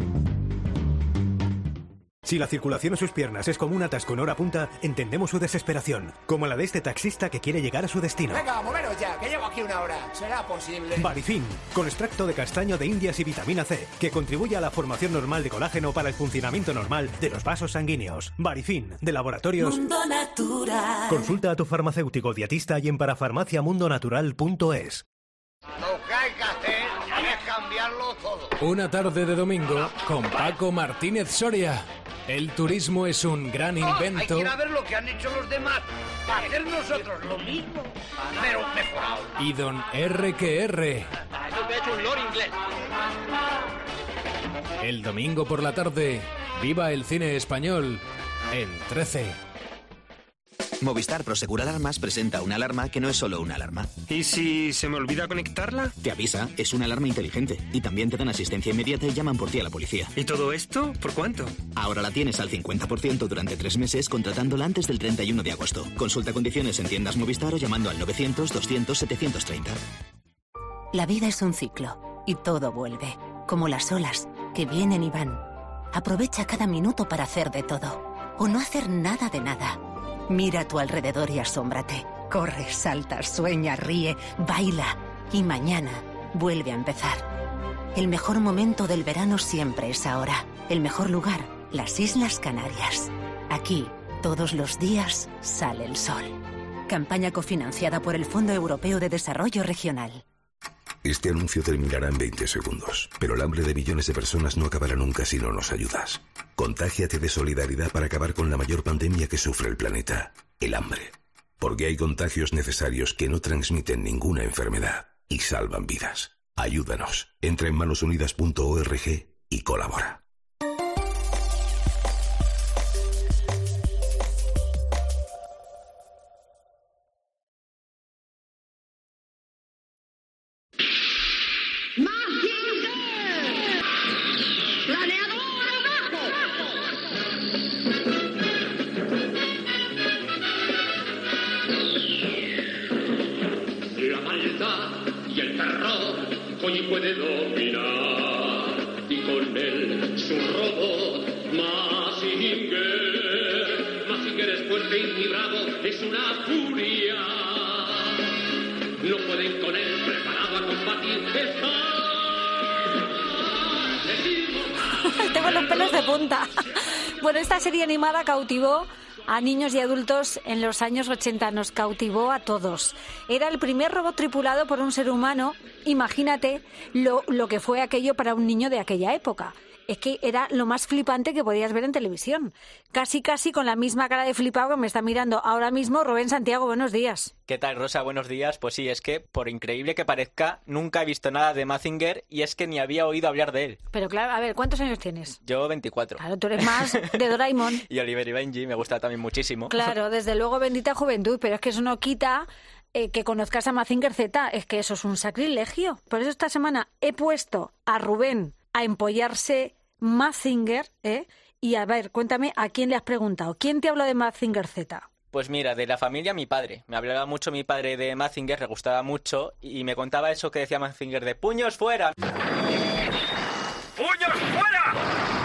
Si la circulación en sus piernas es como un atasco en hora punta, entendemos su desesperación, como la de este taxista que quiere llegar a su destino. Venga, moveros ya, que llevo aquí una hora. ¿Será posible? Barifin, con extracto de castaño de indias y vitamina C, que contribuye a la formación normal de colágeno para el funcionamiento normal de los vasos sanguíneos. Barifin, de Laboratorios Mundo Natural. Consulta a tu farmacéutico dietista y en parafarmacia mundo natural punto es. Lo que hay que hacer es cambiarlo todo. Una tarde de domingo con Paco Martínez Soria. El turismo es un gran invento. Hay que ir a ver lo que han hecho los demás. Para hacer nosotros lo mismo, pero mejorado. Y don R que R. Eso me ha hecho un lord inglés. El domingo por la tarde, viva el cine español en trece. Movistar Prosegur Alarmas presenta una alarma que no es solo una alarma. ¿Y si se me olvida conectarla? Te avisa, es una alarma inteligente. Y también te dan asistencia inmediata y llaman por ti a la policía. ¿Y todo esto? ¿Por cuánto? Ahora la tienes al cincuenta por ciento durante tres meses contratándola antes del treinta y uno de agosto. Consulta condiciones en tiendas Movistar o llamando al novecientos, doscientos, setecientos treinta. La vida es un ciclo y todo vuelve, como las olas, que vienen y van. Aprovecha cada minuto para hacer de todo, o no hacer nada de nada. Mira a tu alrededor y asómbrate. Corre, salta, sueña, ríe, baila. Y mañana vuelve a empezar. El mejor momento del verano siempre es ahora. El mejor lugar, las Islas Canarias. Aquí, todos los días, sale el sol. Campaña cofinanciada por el Fondo Europeo de Desarrollo Regional. Este anuncio terminará en veinte segundos, pero el hambre de millones de personas no acabará nunca si no nos ayudas. Contágiate de solidaridad para acabar con la mayor pandemia que sufre el planeta, el hambre. Porque hay contagios necesarios que no transmiten ninguna enfermedad y salvan vidas. Ayúdanos. Entra en manos unidas punto org y colabora. Hoy puede dominar y con él su robot Mazinger. Mazinger es fuerte y bravo, es una furia. No pueden con él, preparado a combatir. Tengo los pelos de punta. Bueno, esta serie animada cautivó a niños y adultos en los años ochenta, nos cautivó a todos. Era el primer robot tripulado por un ser humano. Imagínate lo, lo que fue aquello para un niño de aquella época. Es que era lo más flipante que podías ver en televisión. Casi, casi con la misma cara de flipado que me está mirando ahora mismo Rubén Santiago. Buenos días. ¿Qué tal, Rosa? Buenos días. Pues sí, es que, por increíble que parezca, nunca he visto nada de Mazinger y es que ni había oído hablar de él. Pero claro, a ver, ¿cuántos años tienes? Yo veinticuatro. Claro, tú eres más de Doraemon. Y Oliver y Benji, me gusta también muchísimo. Claro, desde luego, bendita juventud, pero es que eso no quita eh, que conozcas a Mazinger Z. Es que eso es un sacrilegio. Por eso esta semana he puesto a Rubén a empollarse Mazinger, ¿eh? Y a ver, cuéntame, ¿a quién le has preguntado? ¿Quién te habló de Mazinger Z? Pues mira, de la familia mi padre. Me hablaba mucho mi padre de Mazinger, le gustaba mucho y me contaba eso que decía Mazinger de ¡puños fuera! ¡Puños fuera!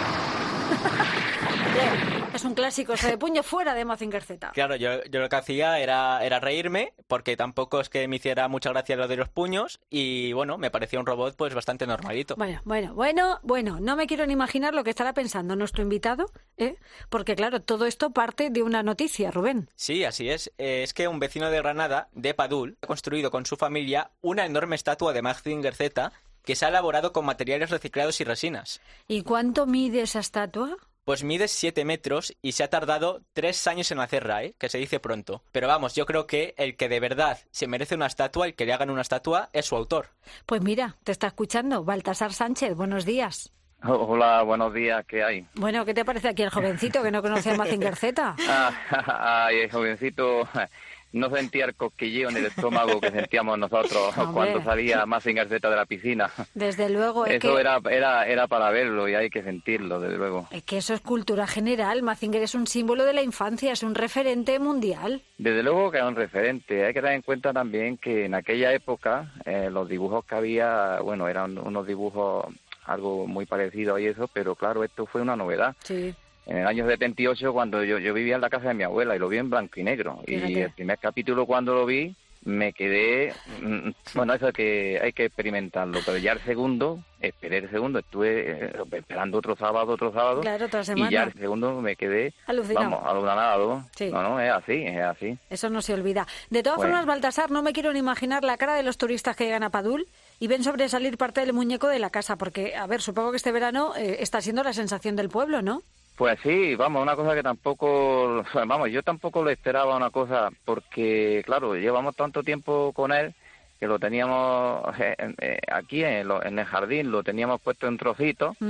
Bien, es un clásico, eso de puños fuera de Mazinger Z. Claro, yo, yo lo que hacía era, era reírme, porque tampoco es que me hiciera mucha gracia lo de los puños, y bueno, me parecía un robot pues bastante normalito. Bueno, bueno, bueno, bueno, no me quiero ni imaginar lo que estará pensando nuestro invitado, ¿eh? Porque claro, todo esto parte de una noticia, Rubén. Sí, así es. Eh, es que un vecino de Granada, de Padul, ha construido con su familia una enorme estatua de Mazinger Z que se ha elaborado con materiales reciclados y resinas. ¿Y cuánto mide esa estatua? Pues mide siete metros y se ha tardado tres años en hacerla, ¿eh? Que se dice pronto. Pero vamos, yo creo que el que de verdad se merece una estatua, el que le hagan una estatua, es su autor. Pues mira, te está escuchando Baltasar Sánchez, buenos días. Hola, buenos días, ¿qué hay? Bueno, ¿qué te parece aquí el jovencito que no conoce a Mazinger Z? Ah, ay, el jovencito no sentía el cosquilleo en el estómago que sentíamos nosotros Hombre. cuando salía Mazinger Z de la piscina. Desde luego. Es eso que... era, era, era para verlo y hay que sentirlo, desde luego. Es que eso es cultura general. Mazinger es un símbolo de la infancia, es un referente mundial. Desde luego que es un referente. Hay que tener en cuenta también que en aquella época eh, los dibujos que había, bueno, eran unos dibujos algo muy parecido y eso, pero claro, esto fue una novedad. Sí. En el año setenta y ocho, cuando yo, yo vivía en la casa de mi abuela y lo vi en blanco y negro. Fíjate. Y el primer capítulo, cuando lo vi, me quedé... Bueno, eso es que hay que experimentarlo, pero ya el segundo, esperé el segundo, estuve eh, esperando otro sábado, otro sábado. Claro, otra semana. Y ya el segundo me quedé... Alucinado. Vamos, alucinado. Sí. No, no, es así, es así. Eso no se olvida. De todas bueno. formas, Baltasar, no me quiero ni imaginar la cara de los turistas que llegan a Padul y ven sobresalir parte del muñeco de la casa, porque, a ver, supongo que este verano eh, está siendo la sensación del pueblo, ¿no? Pues sí, vamos, una cosa que tampoco, vamos, yo tampoco lo esperaba una cosa, porque claro, llevamos tanto tiempo con él que lo teníamos eh, eh, aquí en, lo, en el jardín, lo teníamos puesto en trocitos, ¿Mm?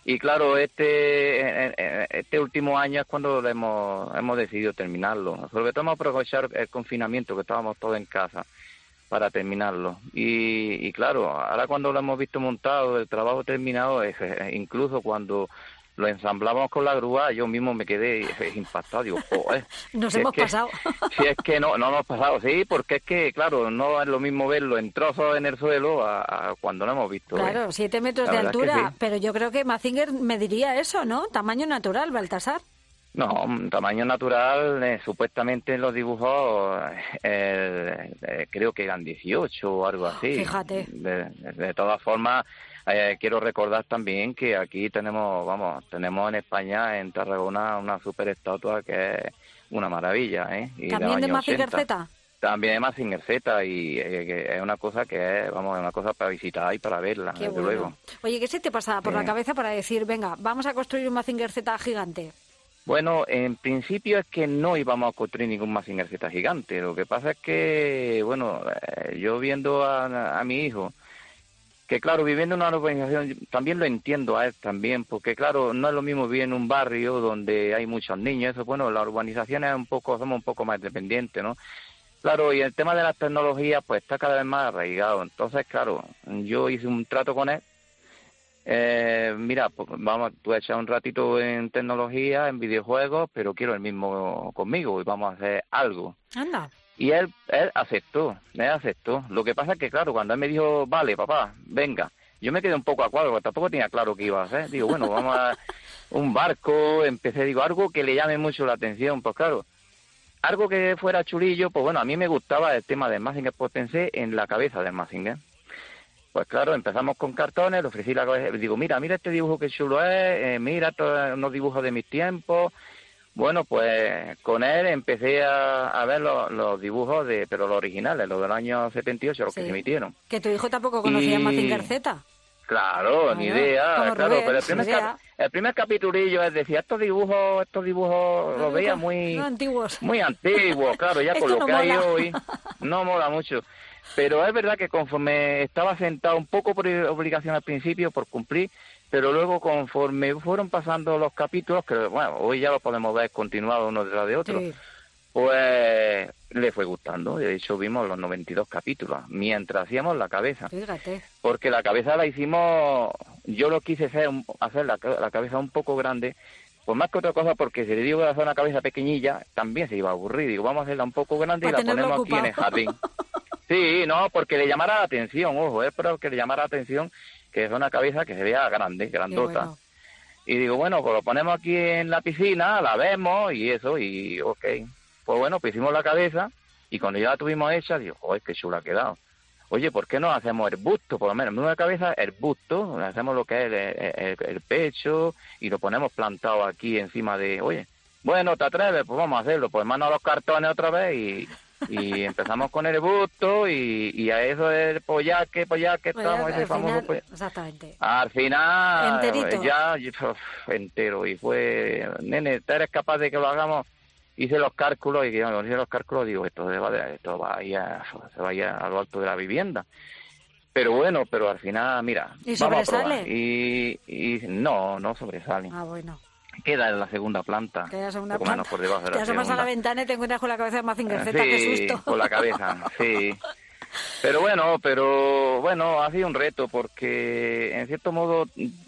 Y claro, este este último año es cuando hemos, hemos decidido terminarlo. Sobre todo hemos aprovechado el confinamiento, que estábamos todos en casa, para terminarlo. Y, y claro, ahora cuando lo hemos visto montado, el trabajo terminado, es, incluso cuando lo ensamblamos con la grúa, yo mismo me quedé impactado. Digo, joder, nos si hemos es que, pasado. Si es que no, no hemos pasado, sí, porque es que, claro, no es lo mismo verlo en trozos en el suelo a, a cuando lo hemos visto. Claro, ¿eh? siete metros La de verdad es altura, que sí. pero yo creo que Mazinger me diría eso, ¿no? Tamaño natural, Baltasar. No, tamaño natural, eh, supuestamente en los dibujos, eh, eh, creo que eran dieciocho o algo así. Fíjate. De, de todas formas, eh, quiero recordar también que aquí tenemos, vamos, tenemos en España, en Tarragona, una super estatua que es una maravilla, ¿eh? Y ¿También de años Mazinger ochenta. Z? También de Mazinger Z, y eh, que es una cosa que es, vamos, es una cosa para visitar y para verla, Qué desde bueno. luego. Oye, ¿qué se te pasaba por Eh. la cabeza para decir, venga, vamos a construir un Mazinger Z gigante? Bueno, en principio es que no íbamos a construir ningún Mazinger Z gigante. Lo que pasa es que, bueno, eh, yo viendo a, a mi hijo, que claro, viviendo en una urbanización, también lo entiendo a él también, porque claro, no es lo mismo vivir en un barrio donde hay muchos niños. Eso, bueno, la urbanización es un poco, somos un poco más independientes, ¿no? Claro, y el tema de las tecnologías, pues está cada vez más arraigado. Entonces, claro, yo hice un trato con él. Eh, mira, pues vamos, tú echar un ratito en tecnología, en videojuegos, pero quiero el mismo conmigo y vamos a hacer algo. Anda. Y él, él aceptó, él aceptó. Lo que pasa es que, claro, cuando él me dijo, vale, papá, venga, yo me quedé un poco a cuadro, porque tampoco tenía claro qué iba a hacer. Digo, bueno, vamos a un barco, empecé, digo, algo que le llame mucho la atención, pues claro, algo que fuera chulillo, pues bueno, a mí me gustaba el tema del Mazinger, pues pensé en la cabeza del Mazinger. Pues claro, empezamos con cartones, le ofrecí la cabeza, digo, mira, mira este dibujo que chulo es, eh, mira todos unos dibujos de mis tiempos. Bueno, pues con él empecé a, a ver los, los dibujos, de pero los originales, los del año setenta y ocho, los Sí. que se emitieron. Que tu hijo tampoco conocía Y- Mazinger Z. Claro, ni Claro, idea, como claro, Rubén, pero el primer, ni idea. cap- el primer capitulillo es decía, estos dibujos, estos dibujos los veía muy, No, antiguos. muy antiguos, claro, ya Esto con lo no que hay mola. hoy, no mola mucho. Pero es verdad que conforme estaba sentado un poco por obligación al principio, por cumplir, pero luego conforme fueron pasando los capítulos, que bueno, hoy ya los podemos ver continuados uno detrás de otro, Sí. pues le fue gustando. De hecho vimos los noventa y dos capítulos, mientras hacíamos la cabeza. Fíjate. Porque la cabeza la hicimos, yo lo quise hacer, un- hacer la, la cabeza un poco grande, pues más que otra cosa, porque si le digo hacer una cabeza pequeñilla, también se iba a aburrir. Digo, vamos a hacerla un poco grande y Para la tenerlo ponemos aquí en el ocupado. jardín. Sí, no, porque le llamara la atención, ojo, es para que le llamara la atención que es una cabeza que se vea grande, grandota. bueno. Y digo, bueno, pues lo ponemos aquí en la piscina, la vemos y eso, y ok. Pues bueno, pues hicimos la cabeza y cuando ya la tuvimos hecha, digo, joder, qué chula ha quedado. Oye, ¿por qué no hacemos el busto? Por lo menos en una cabeza, el busto, hacemos lo que es el, el- el pecho y lo ponemos plantado aquí encima de, oye, bueno, ¿te atreves? Pues vamos a hacerlo, pues mano a los cartones otra vez y, y empezamos con el busto y, y a eso del pollaque, pollaque, Pues estamos, ya, ese al famoso final, pollaque. exactamente. Al final, Enterito. ya uf, entero. Y fue, nene, ¿tú eres capaz de que lo hagamos? Hice los cálculos y cuando hice los cálculos digo, esto va, esto va a ir a, se va a ir a lo alto de la vivienda. Pero bueno, pero al final, mira, ¿Y vamos a sobresale? probar. Y, y no, no sobresale. Ah, bueno. Queda en la segunda planta. Que ya segunda poco planta. menos por debajo de Te la asomas a segunda. la ventana y te encuentras con la cabeza de Mazinger Z, Sí, qué susto. con la cabeza, sí. Pero bueno, pero bueno, ha sido un reto porque en cierto modo,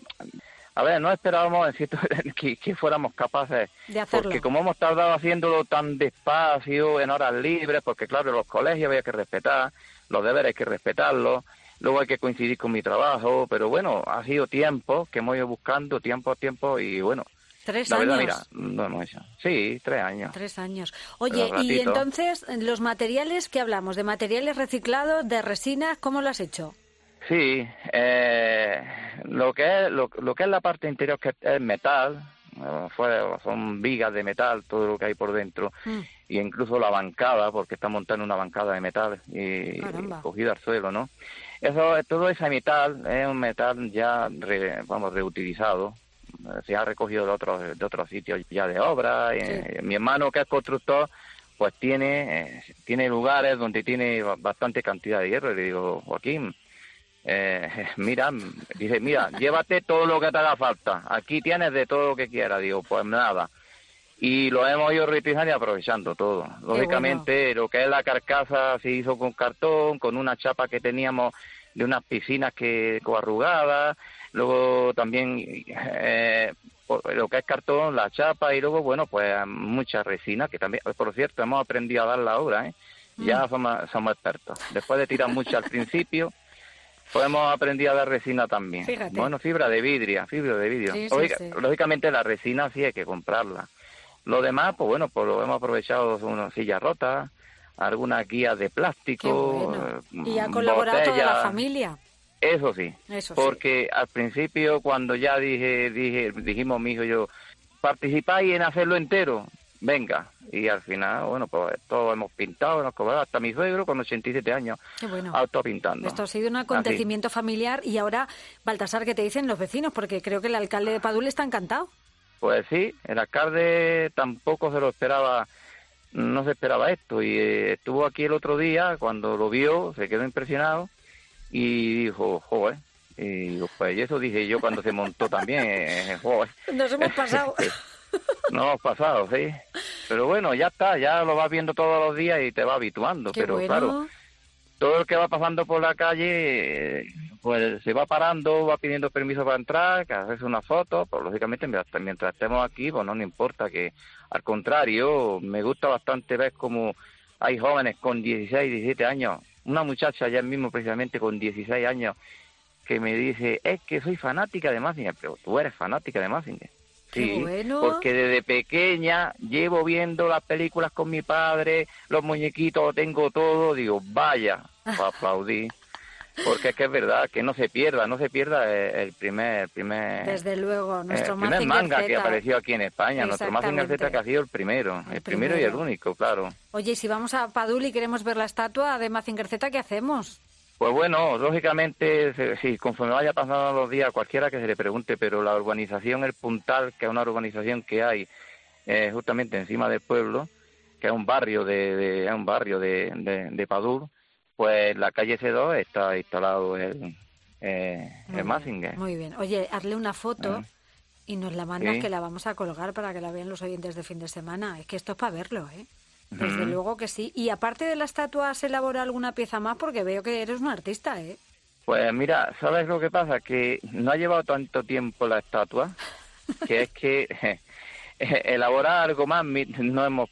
a ver, no esperábamos en cierto que, que fuéramos capaces, De hacerlo. porque como hemos tardado haciéndolo tan despacio, en horas libres, porque claro, los colegios había que respetar, los deberes hay que respetarlos, luego hay que coincidir con mi trabajo, pero bueno, ha sido tiempo que hemos ido buscando, tiempo, tiempo, y bueno, Tres la años. verdad, mira, no hemos hecho. Sí, tres años. Tres años. Oye, Pero y ratito. entonces, los materiales que hablamos, de materiales reciclados, de resinas, ¿cómo lo has hecho? Sí, eh, lo que es lo, lo que es la parte interior, que es metal, eh, fue, son vigas de metal, todo lo que hay por dentro, Mm. y incluso la bancada, porque está montada en una bancada de metal y, Caramba. y cogida al suelo, ¿no? Eso, todo ese metal es un metal ya, re- vamos, reutilizado, eh, se ha recogido de otros de otros sitios ya de obra. eh, mi hermano, que es constructor, pues tiene eh, tiene lugares donde tiene ba- bastante cantidad de hierro, y le digo, Joaquín, Eh, mira, dice, mira, llévate todo lo que te haga falta. Aquí tienes de todo lo que quieras. Digo, pues nada. Y lo hemos ido reutilizando y aprovechando todo. Lógicamente, bueno. Lo que es la carcasa se hizo con cartón, con una chapa que teníamos de unas piscinas que coarrugadas. Luego también eh, lo que es cartón, la chapa y luego, bueno, pues mucha resina, que también, por cierto, hemos aprendido a darla ahora, ¿eh? Ya mm. somos, somos expertos. Después de tirar mucho al principio, pues hemos aprendido a dar resina también. Fíjate. Bueno, fibra de vidrio, fibra de vidrio. Sí, Lógica, sí, sí. Lógicamente la resina sí hay que comprarla. Lo demás, pues bueno, pues lo hemos aprovechado, unas sillas rotas, algunas guías de plástico. Qué bueno. Y ha colaborado botellas. Toda la familia. Eso sí, Eso porque sí. Al principio cuando ya dije, dije, dijimos mi hijo y yo, ¿participáis en hacerlo entero? Venga, y al final, bueno, pues todos hemos pintado, hemos cobrado, hasta mi suegro con ochenta y siete años, Qué bueno. ha estado pintando. Esto ha sido un acontecimiento Así. familiar y ahora, Baltasar, ¿qué te dicen los vecinos? Porque creo que el alcalde de Padul está encantado. Pues sí, el alcalde tampoco se lo esperaba, no se esperaba esto, y eh, estuvo aquí el otro día, cuando lo vio, se quedó impresionado, y dijo, joder, y digo, pues y eso dije yo cuando se montó también, eh, joder. Nos hemos pasado. No hemos pasado, sí. Pero bueno, ya está, ya lo vas viendo todos los días y te vas habituando. Qué pero bueno. Claro, todo el que va pasando por la calle, pues se va parando, va pidiendo permiso para entrar, que hacerse una foto, pues lógicamente mientras, mientras estemos aquí, pues no nos importa, que al contrario, me gusta bastante ver cómo hay jóvenes con dieciséis, diecisiete años, una muchacha ya mismo precisamente con dieciséis años, que me dice, es que soy fanática de Mazinger, pero tú eres fanática de Mazinger. Sí, bueno. Porque desde pequeña llevo viendo las películas con mi padre, los muñequitos, lo tengo todo, digo, vaya, para aplaudir. Porque es que es verdad, que no se pierda, no se pierda el primer... El primer Desde luego, nuestro el primer Mazinger manga Z. que apareció aquí en España, nuestro Mazinger Z que ha sido el primero, el, el primero. primero y el único, claro. Oye, y si vamos a Padul y queremos ver la estatua de Mazinger Z, ¿qué hacemos? Pues bueno, lógicamente, sí, conforme vaya pasando los días, cualquiera que se le pregunte, pero la urbanización El Puntal, que es una urbanización que hay eh, justamente encima del pueblo, que es un barrio de, de es un barrio de, de, de Padul, pues la calle C dos está instalado el, eh, el Mazinger. Muy bien. Oye, hazle una foto eh. y nos la mandas, sí. que la vamos a colgar para que la vean los oyentes de fin de semana. Es que esto es para verlo, ¿eh? Desde uh-huh. luego que sí. Y aparte de la estatua, ¿se elabora alguna pieza más? Porque veo que eres un artista, ¿eh? Pues mira, ¿sabes lo que pasa? Que no ha llevado tanto tiempo la estatua, que es que eh, elaborar algo más no hemos...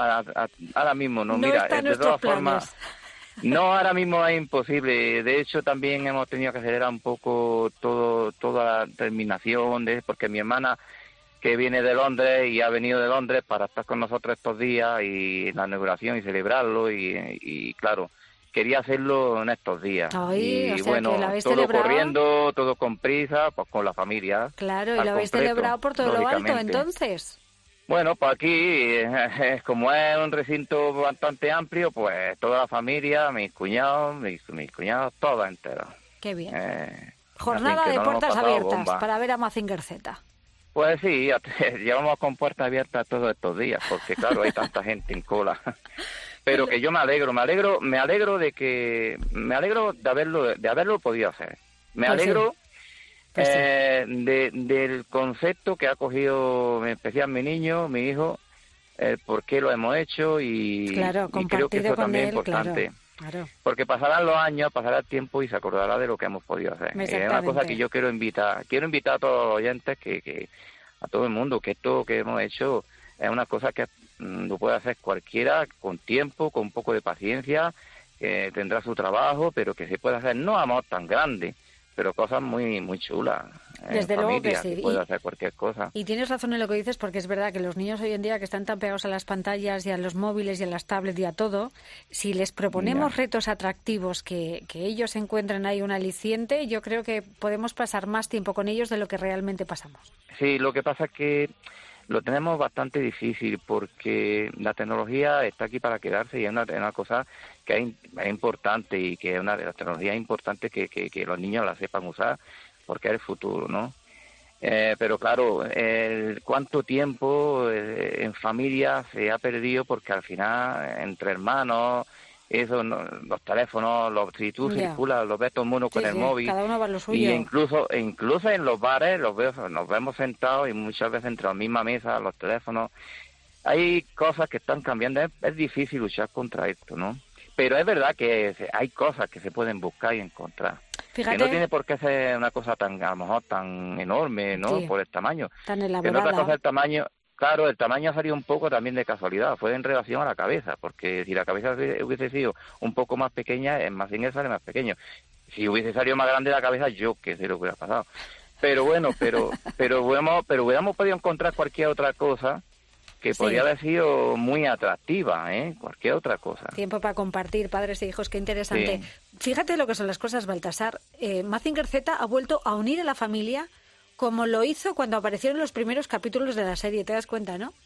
Ahora mismo no, no mira, está de todas formas... No, ahora mismo es imposible. De hecho, también hemos tenido que acelerar un poco todo toda la terminación, de, porque mi hermana, que viene de Londres y ha venido de Londres para estar con nosotros estos días y la inauguración y celebrarlo y, y claro, quería hacerlo en estos días. Ay, y o sea, bueno, que lo habéis todo celebrado... corriendo, todo con prisa, pues con la familia. Claro, y lo habéis completo, celebrado por todo lo alto, entonces. Bueno, pues aquí, eh, como es un recinto bastante amplio, pues toda la familia, mis cuñados, mis, mis cuñados, todas enteras. Qué bien. Eh, Jornada de puertas abiertas bomba. Para ver a Mazinger Z. Pues sí, llevamos con puertas abiertas todos estos días, porque claro, hay tanta gente en cola. Pero que yo me alegro, me alegro, me alegro de que, me alegro de haberlo, de haberlo podido hacer. Me pues alegro sí. pues eh, sí. de, del concepto que ha cogido en especial mi niño, mi hijo, el por qué lo hemos hecho y, claro, y creo que eso también es importante. Claro. Claro. Porque pasarán los años, pasará el tiempo y se acordará de lo que hemos podido hacer. Es una cosa que yo quiero invitar, quiero invitar a todos los oyentes, que, que a todo el mundo, que esto que hemos hecho es una cosa que mm, lo puede hacer cualquiera, con tiempo, con un poco de paciencia, que tendrá su trabajo, pero que se puede hacer, no a modo tan grande, pero cosas muy muy chulas. Desde luego que sí. Que puede hacer cualquier cosa. Y tienes razón en lo que dices, porque es verdad que los niños hoy en día, que están tan pegados a las pantallas y a los móviles y a las tablets y a todo, si les proponemos yeah. retos atractivos que, que ellos encuentren ahí un aliciente, yo creo que podemos pasar más tiempo con ellos de lo que realmente pasamos. Sí, lo que pasa es que lo tenemos bastante difícil porque la tecnología está aquí para quedarse y es una, una cosa que es, es importante y que es una de las tecnologías importantes que, que, que los niños la sepan usar, porque es el futuro, ¿no? Eh, pero claro, el cuánto tiempo eh, en familia se ha perdido porque al final entre hermanos, eso, no, los teléfonos, los, si tú Ya. circulas, los ves todo el mundo con Sí, el sí, móvil. cada uno va a lo suyo. Y incluso incluso en los bares los veo, nos vemos sentados y muchas veces entre la misma mesa, los teléfonos. Hay cosas que están cambiando, es, es difícil luchar contra esto, ¿no? Pero es verdad que se- hay cosas que se pueden buscar y encontrar. Fíjate. Que no tiene por qué ser una cosa tan, a lo mejor, tan enorme, ¿no? Sí. Por el tamaño. Tan Que no elaborada. otra cosa el tamaño, claro, el tamaño ha salido un poco también de casualidad, fue en relación a la cabeza, porque si la cabeza hubiese hubiese sido un poco más pequeña, el Mazinger sale más pequeño. Si hubiese salido más grande la cabeza, yo qué sé lo que hubiera pasado. Pero bueno, pero pero hubiéramos, pero hubiéramos podido encontrar cualquier otra cosa que Sí. podría haber sido muy atractiva, ¿eh? Cualquier otra cosa. Tiempo para compartir, padres e hijos, qué interesante. Sí. Fíjate lo que son las cosas, Baltasar. Eh, Mazinger Z ha vuelto a unir a la familia como lo hizo cuando aparecieron los primeros capítulos de la serie. ¿Te das cuenta, no?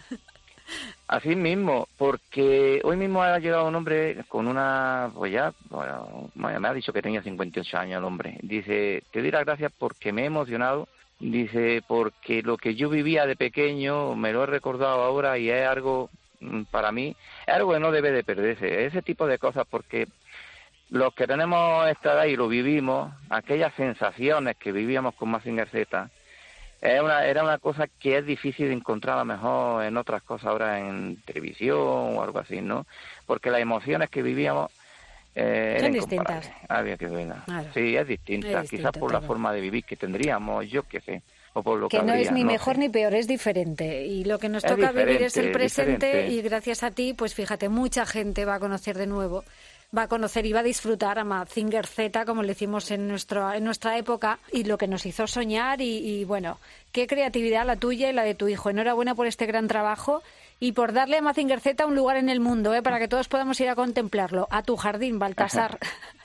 Así mismo, porque hoy mismo ha llegado un hombre con una, pues ya, bueno, me ha dicho que tenía cincuenta y ocho años el hombre. Dice, te doy las gracias porque me he emocionado. Dice, porque lo que yo vivía de pequeño me lo he recordado ahora y es algo, mm, para mí, es algo que no debe de perderse. Ese tipo de cosas, porque los que tenemos esta edad y lo vivimos, aquellas sensaciones que vivíamos con Mazinger Z, es una, era una cosa que es difícil de encontrar a lo mejor en otras cosas ahora en televisión o algo así, ¿no? Porque las emociones que vivíamos eh, Son eran distintas. incomparables. Había que verlas. Claro. Sí, es distinta, Es distinto quizás por la todo. forma de vivir que tendríamos, yo qué sé, o por lo que, Que no habría, es ni no mejor sé. ni peor, es diferente. Y lo que nos Es toca vivir es el diferente, presente diferente. y gracias a ti, pues fíjate, mucha gente va a conocer de nuevo, va a conocer y va a disfrutar a Mazinger Z, como le hicimos en, nuestro, en nuestra época, y lo que nos hizo soñar y, y, bueno, qué creatividad la tuya y la de tu hijo. Enhorabuena por este gran trabajo y por darle a Mazinger Z un lugar en el mundo, ¿eh? Para que todos podamos ir a contemplarlo. A tu jardín, Baltasar.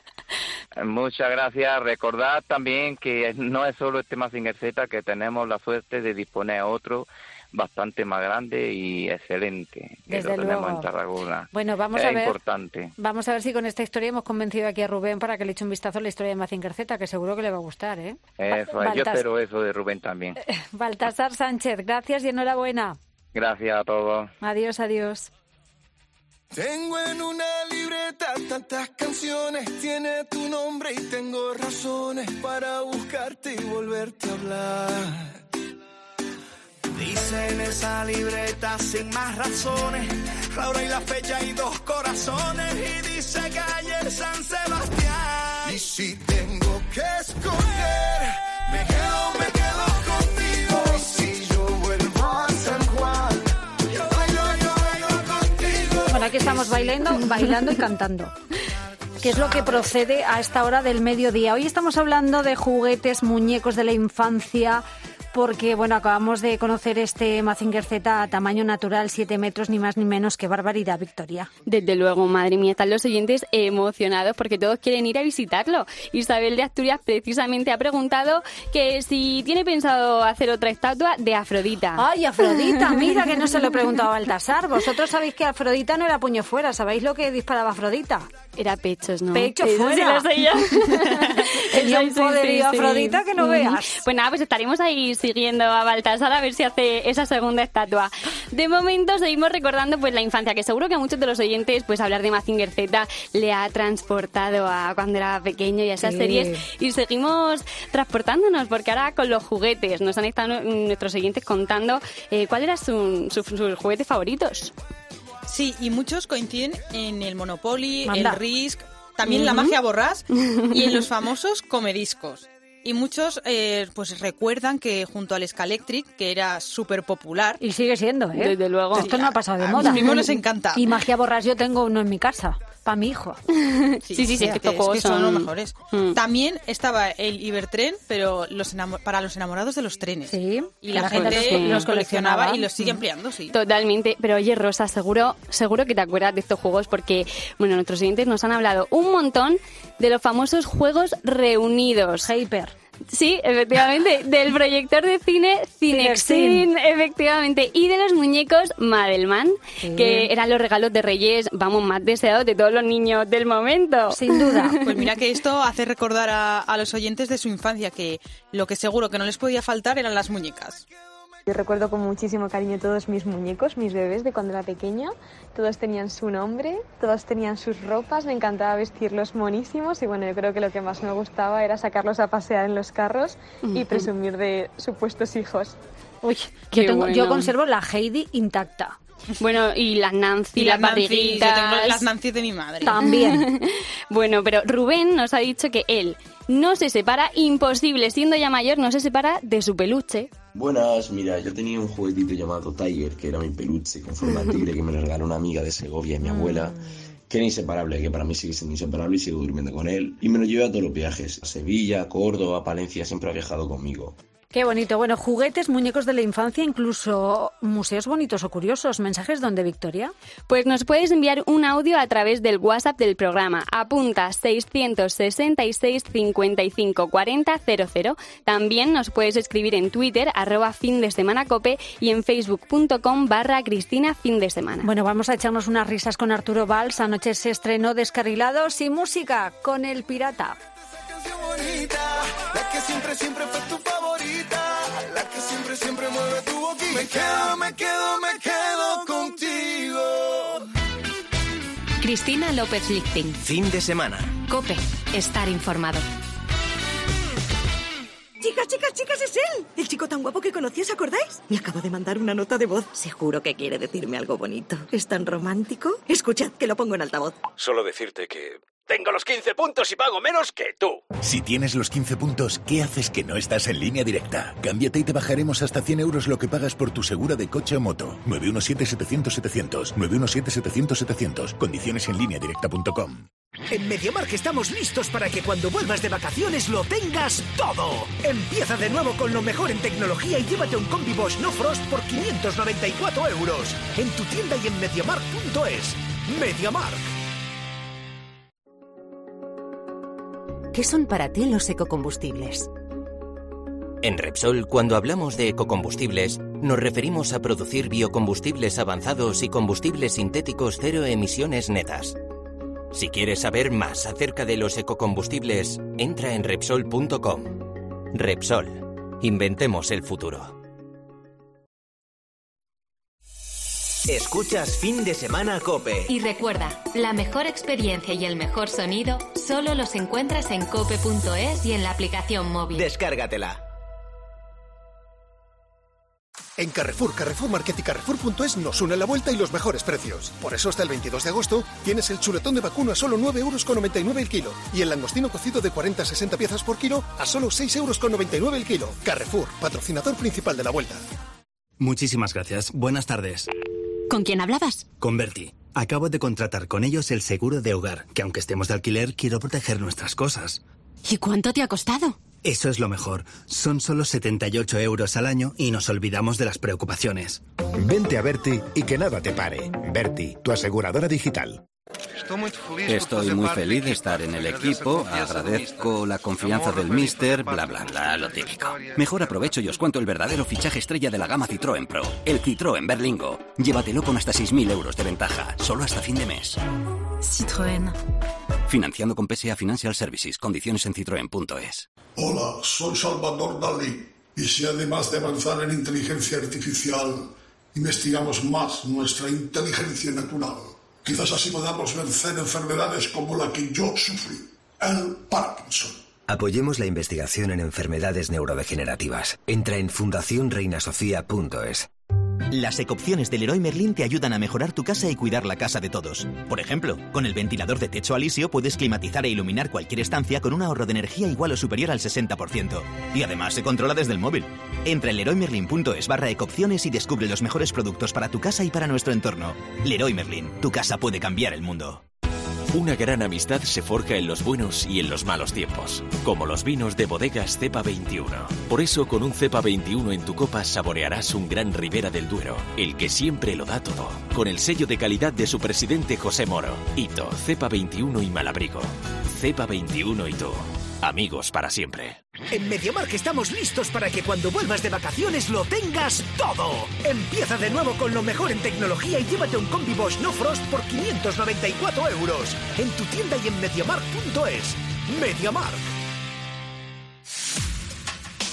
Muchas gracias. Recordad también que no es solo este Mazinger Z, que tenemos la suerte de disponer a otro bastante más grande y excelente, que Desde lo tenemos luego. en Tarragona. Bueno, vamos es a ver. importante. Vamos a ver si con esta historia hemos convencido aquí a Rubén para que le eche un vistazo a la historia de Mazinger Z, que seguro que le va a gustar, ¿eh? Eso es. Yo Baltas- espero eso de Rubén también. Baltasar Sánchez, gracias y enhorabuena. Gracias a todos. Adiós, adiós. Tengo en una libreta tantas canciones, tiene tu nombre y tengo razones para buscarte y volverte a hablar. Dice en esa libreta sin más razones, la hora y la fecha y dos corazones, y dice calle San Sebastián. Y si tengo que escoger, me quedo, me quedo contigo. Y si yo vuelvo a San Juan, yo bailo, yo bailo contigo. Bueno, aquí estamos bailando, bailando y cantando. ¿Qué es lo que procede a esta hora del mediodía? Hoy estamos hablando de juguetes, muñecos de la infancia, porque bueno, acabamos de conocer este Mazinger Z a tamaño natural, siete metros, ni más ni menos. Qué barbaridad, Victoria. Desde luego, madre mía, están los oyentes emocionados porque todos quieren ir a visitarlo. Isabel de Asturias precisamente ha preguntado que si tiene pensado hacer otra estatua de Afrodita. ¡Ay, Afrodita! Mira que no se lo he preguntado a Baltasar. Vosotros sabéis que Afrodita no era puño fuera. ¿Sabéis lo que disparaba Afrodita? Era pechos, ¿no? Pecho Eso sí fuera. lo sé yo. Tenía un Sí, sí, poderío sí, sí. Afrodita que no Mm. veas. Pues nada, pues estaremos ahí siguiendo a Baltasar a ver si hace esa segunda estatua. De momento seguimos recordando pues la infancia, que seguro que a muchos de los oyentes pues hablar de Mazinger Z le ha transportado a cuando era pequeño y a esas Sí. series, y seguimos transportándonos porque ahora con los juguetes nos han estado nuestros oyentes contando eh, cuáles eran su- su- sus juguetes favoritos. Sí, y muchos coinciden en el Monopoly, Manda. el Risk, también la Ujú. magia borrás y en los famosos comediscos. Y muchos eh, pues recuerdan que junto al Scalectric, que era súper popular... Y sigue siendo, ¿eh? Desde luego. Esto no ha pasado de A moda. mis primos les encanta. Y magia borrás yo tengo uno en mi casa, para mi hijo. Sí, sí, sí, es que estos es juegos que son, son- los mejores. Mm. También estaba el Ibertren, pero los enamo- para los enamorados de los trenes. Sí. Y la que gente los- los, los coleccionaba coleccionaba. y los sigue Mm. empleando, sí. Totalmente, pero oye Rosa, seguro, seguro que te acuerdas de estos juegos porque, bueno, nuestros oyentes nos han hablado un montón de los famosos juegos reunidos. Hyper. Sí, efectivamente, del proyector de cine Cinexin, efectivamente, y de los muñecos Madelman, Sí. que eran los regalos de Reyes, vamos, más deseados de todos los niños del momento. Sin duda. Pues mira que esto hace recordar a, a los oyentes de su infancia que lo que seguro que no les podía faltar eran las muñecas. Yo recuerdo con muchísimo cariño todos mis muñecos, mis bebés de cuando era pequeña. Todos tenían su nombre, todos tenían sus ropas, me encantaba vestirlos monísimos y bueno, yo creo que lo que más me gustaba era sacarlos a pasear en los carros y presumir de supuestos hijos. Uy, yo, tengo, bueno. yo conservo la Heidi intacta. Bueno, y las Nancy, y las Nancy, barriguitas. Yo tengo las Nancy de mi madre. También. Bueno, pero Rubén nos ha dicho que él no se separa, imposible, siendo ya mayor, no se separa de su peluche. Buenas, mira, yo tenía un juguetito llamado Tiger, que era mi peluche con forma de tigre, que me regaló una amiga de Segovia y mi abuela, que era inseparable, que para mí sigue siendo inseparable y sigo durmiendo con él. Y me lo llevé a todos los viajes, a Sevilla, Córdoba, Palencia, siempre ha viajado conmigo. Qué bonito. Bueno, juguetes, muñecos de la infancia, incluso museos bonitos o curiosos. ¿Mensajes dónde, Victoria? Pues nos puedes enviar un audio a través del WhatsApp del programa. Apunta seiscientos sesenta y seis cincuenta y cinco cuarenta cero cero. También nos puedes escribir en Twitter, arroba fin de semana cope, y en facebook.com barra Cristina fin de semana. Bueno, vamos a echarnos unas risas con Arturo Valls. Anoche se estrenó Descarrilados y música con El Pirata. La que siempre, siempre fue tu favorita, la que siempre, siempre mueve tu boquita. Me quedo, me quedo, me quedo contigo. Cristina López Lichting. Fin de semana. COPE. Estar informado. Chicas, chicas, chicas, es él. El chico tan guapo que conocí, ¿os acordáis? Me acabo de mandar una nota de voz. Seguro que quiere decirme algo bonito. ¿Es tan romántico? Escuchad, que lo pongo en altavoz. Solo decirte que tengo los quince puntos y pago menos que tú. Si tienes los quince puntos, ¿qué haces que no estás en Línea Directa? Cámbiate y te bajaremos hasta cien euros lo que pagas por tu segura de coche o moto. nueve uno siete setecientos setecientos. nueve uno siete setecientos setecientos. Condiciones en línea directa punto com. En MediaMarkt estamos listos para que cuando vuelvas de vacaciones lo tengas todo. Empieza de nuevo con lo mejor en tecnología y llévate un combi Bosch No Frost por quinientos noventa y cuatro euros. En tu tienda y en mediamarkt punto es. MediaMarkt. ¿Qué son para ti los ecocombustibles? En Repsol, cuando hablamos de ecocombustibles, nos referimos a producir biocombustibles avanzados y combustibles sintéticos cero emisiones netas. Si quieres saber más acerca de los ecocombustibles, entra en Repsol punto com. Repsol. Inventemos el futuro. Escuchas Fin de Semana COPE. Y recuerda, la mejor experiencia y el mejor sonido solo los encuentras en cope punto es y en la aplicación móvil. Descárgatela. En Carrefour, Carrefour Market y Carrefour punto es nos une la vuelta y los mejores precios. Por eso hasta el veintidós de agosto tienes el chuletón de vacuno a solo nueve euros con noventa y nueve el kilo y el langostino cocido de cuarenta a sesenta piezas por kilo a solo seis euros con noventa y nueve el kilo. Carrefour, patrocinador principal de la vuelta. Muchísimas gracias. Buenas tardes. ¿Con quién hablabas? Con Berti. Acabo de contratar con ellos el seguro de hogar, que aunque estemos de alquiler, quiero proteger nuestras cosas. ¿Y cuánto te ha costado? Eso es lo mejor. Son solo setenta y ocho euros al año y nos olvidamos de las preocupaciones. Vente a Berti y que nada te pare. Berti, tu aseguradora digital. Estoy muy feliz de estar en el equipo, agradezco la confianza del míster, bla bla bla, lo típico. Mejor aprovecho y os cuento el verdadero fichaje estrella de la gama Citroën Pro, el Citroën Berlingo. Llévatelo con hasta seis mil euros de ventaja, solo hasta fin de mes. Citroën. Financiando con P S A Financial Services, condiciones en citroen punto es. Hola, soy Salvador Dalí, y si además de avanzar en inteligencia artificial, investigamos más nuestra inteligencia natural, quizás así podamos vencer enfermedades como la que yo sufrí, el Parkinson. Apoyemos la investigación en enfermedades neurodegenerativas. Entra en fundación reina sofía punto es. Las ecopciones del Leroy Merlin te ayudan a mejorar tu casa y cuidar la casa de todos. Por ejemplo, con el ventilador de techo alisio puedes climatizar e iluminar cualquier estancia con un ahorro de energía igual o superior al sesenta por ciento. Y además se controla desde el móvil. Entra en leroy merlin punto es barra ecopciones y descubre los mejores productos para tu casa y para nuestro entorno. Leroy Merlin, tu casa puede cambiar el mundo. Una gran amistad se forja en los buenos y en los malos tiempos, como los vinos de bodegas Cepa veintiuno. Por eso, con un Cepa veintiuno en tu copa saborearás un gran Ribera del Duero, el que siempre lo da todo, con el sello de calidad de su presidente José Moro. Hito, Cepa veintiuno y Malabrigo. Cepa veintiuno y tú, amigos para siempre. En MediaMarkt estamos listos para que cuando vuelvas de vacaciones lo tengas todo. Empieza de nuevo con lo mejor en tecnología y llévate un combi Bosch No Frost por quinientos noventa y cuatro euros. En tu tienda y en mediamarkt punto es. MediaMarkt.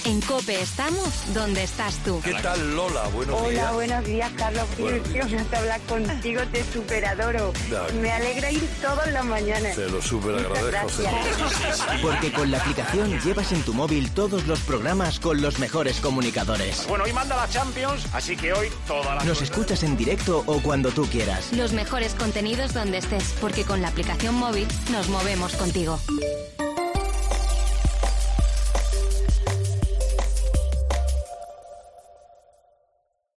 En COPE estamos donde estás tú. ¿Qué tal, Lola? Buenos Hola, días. Hola, buenos días, Carlos. Qué ilusión me hace hablar contigo, te superadoro. Me alegra ir todas las mañanas. Te lo super agradezco. Porque con la aplicación llevas en tu móvil todos los programas con los mejores comunicadores. Bueno, hoy manda la Champions, así que hoy toda la... Nos escuchas en directo o cuando tú quieras. Los mejores contenidos donde estés, porque con la aplicación móvil nos movemos contigo.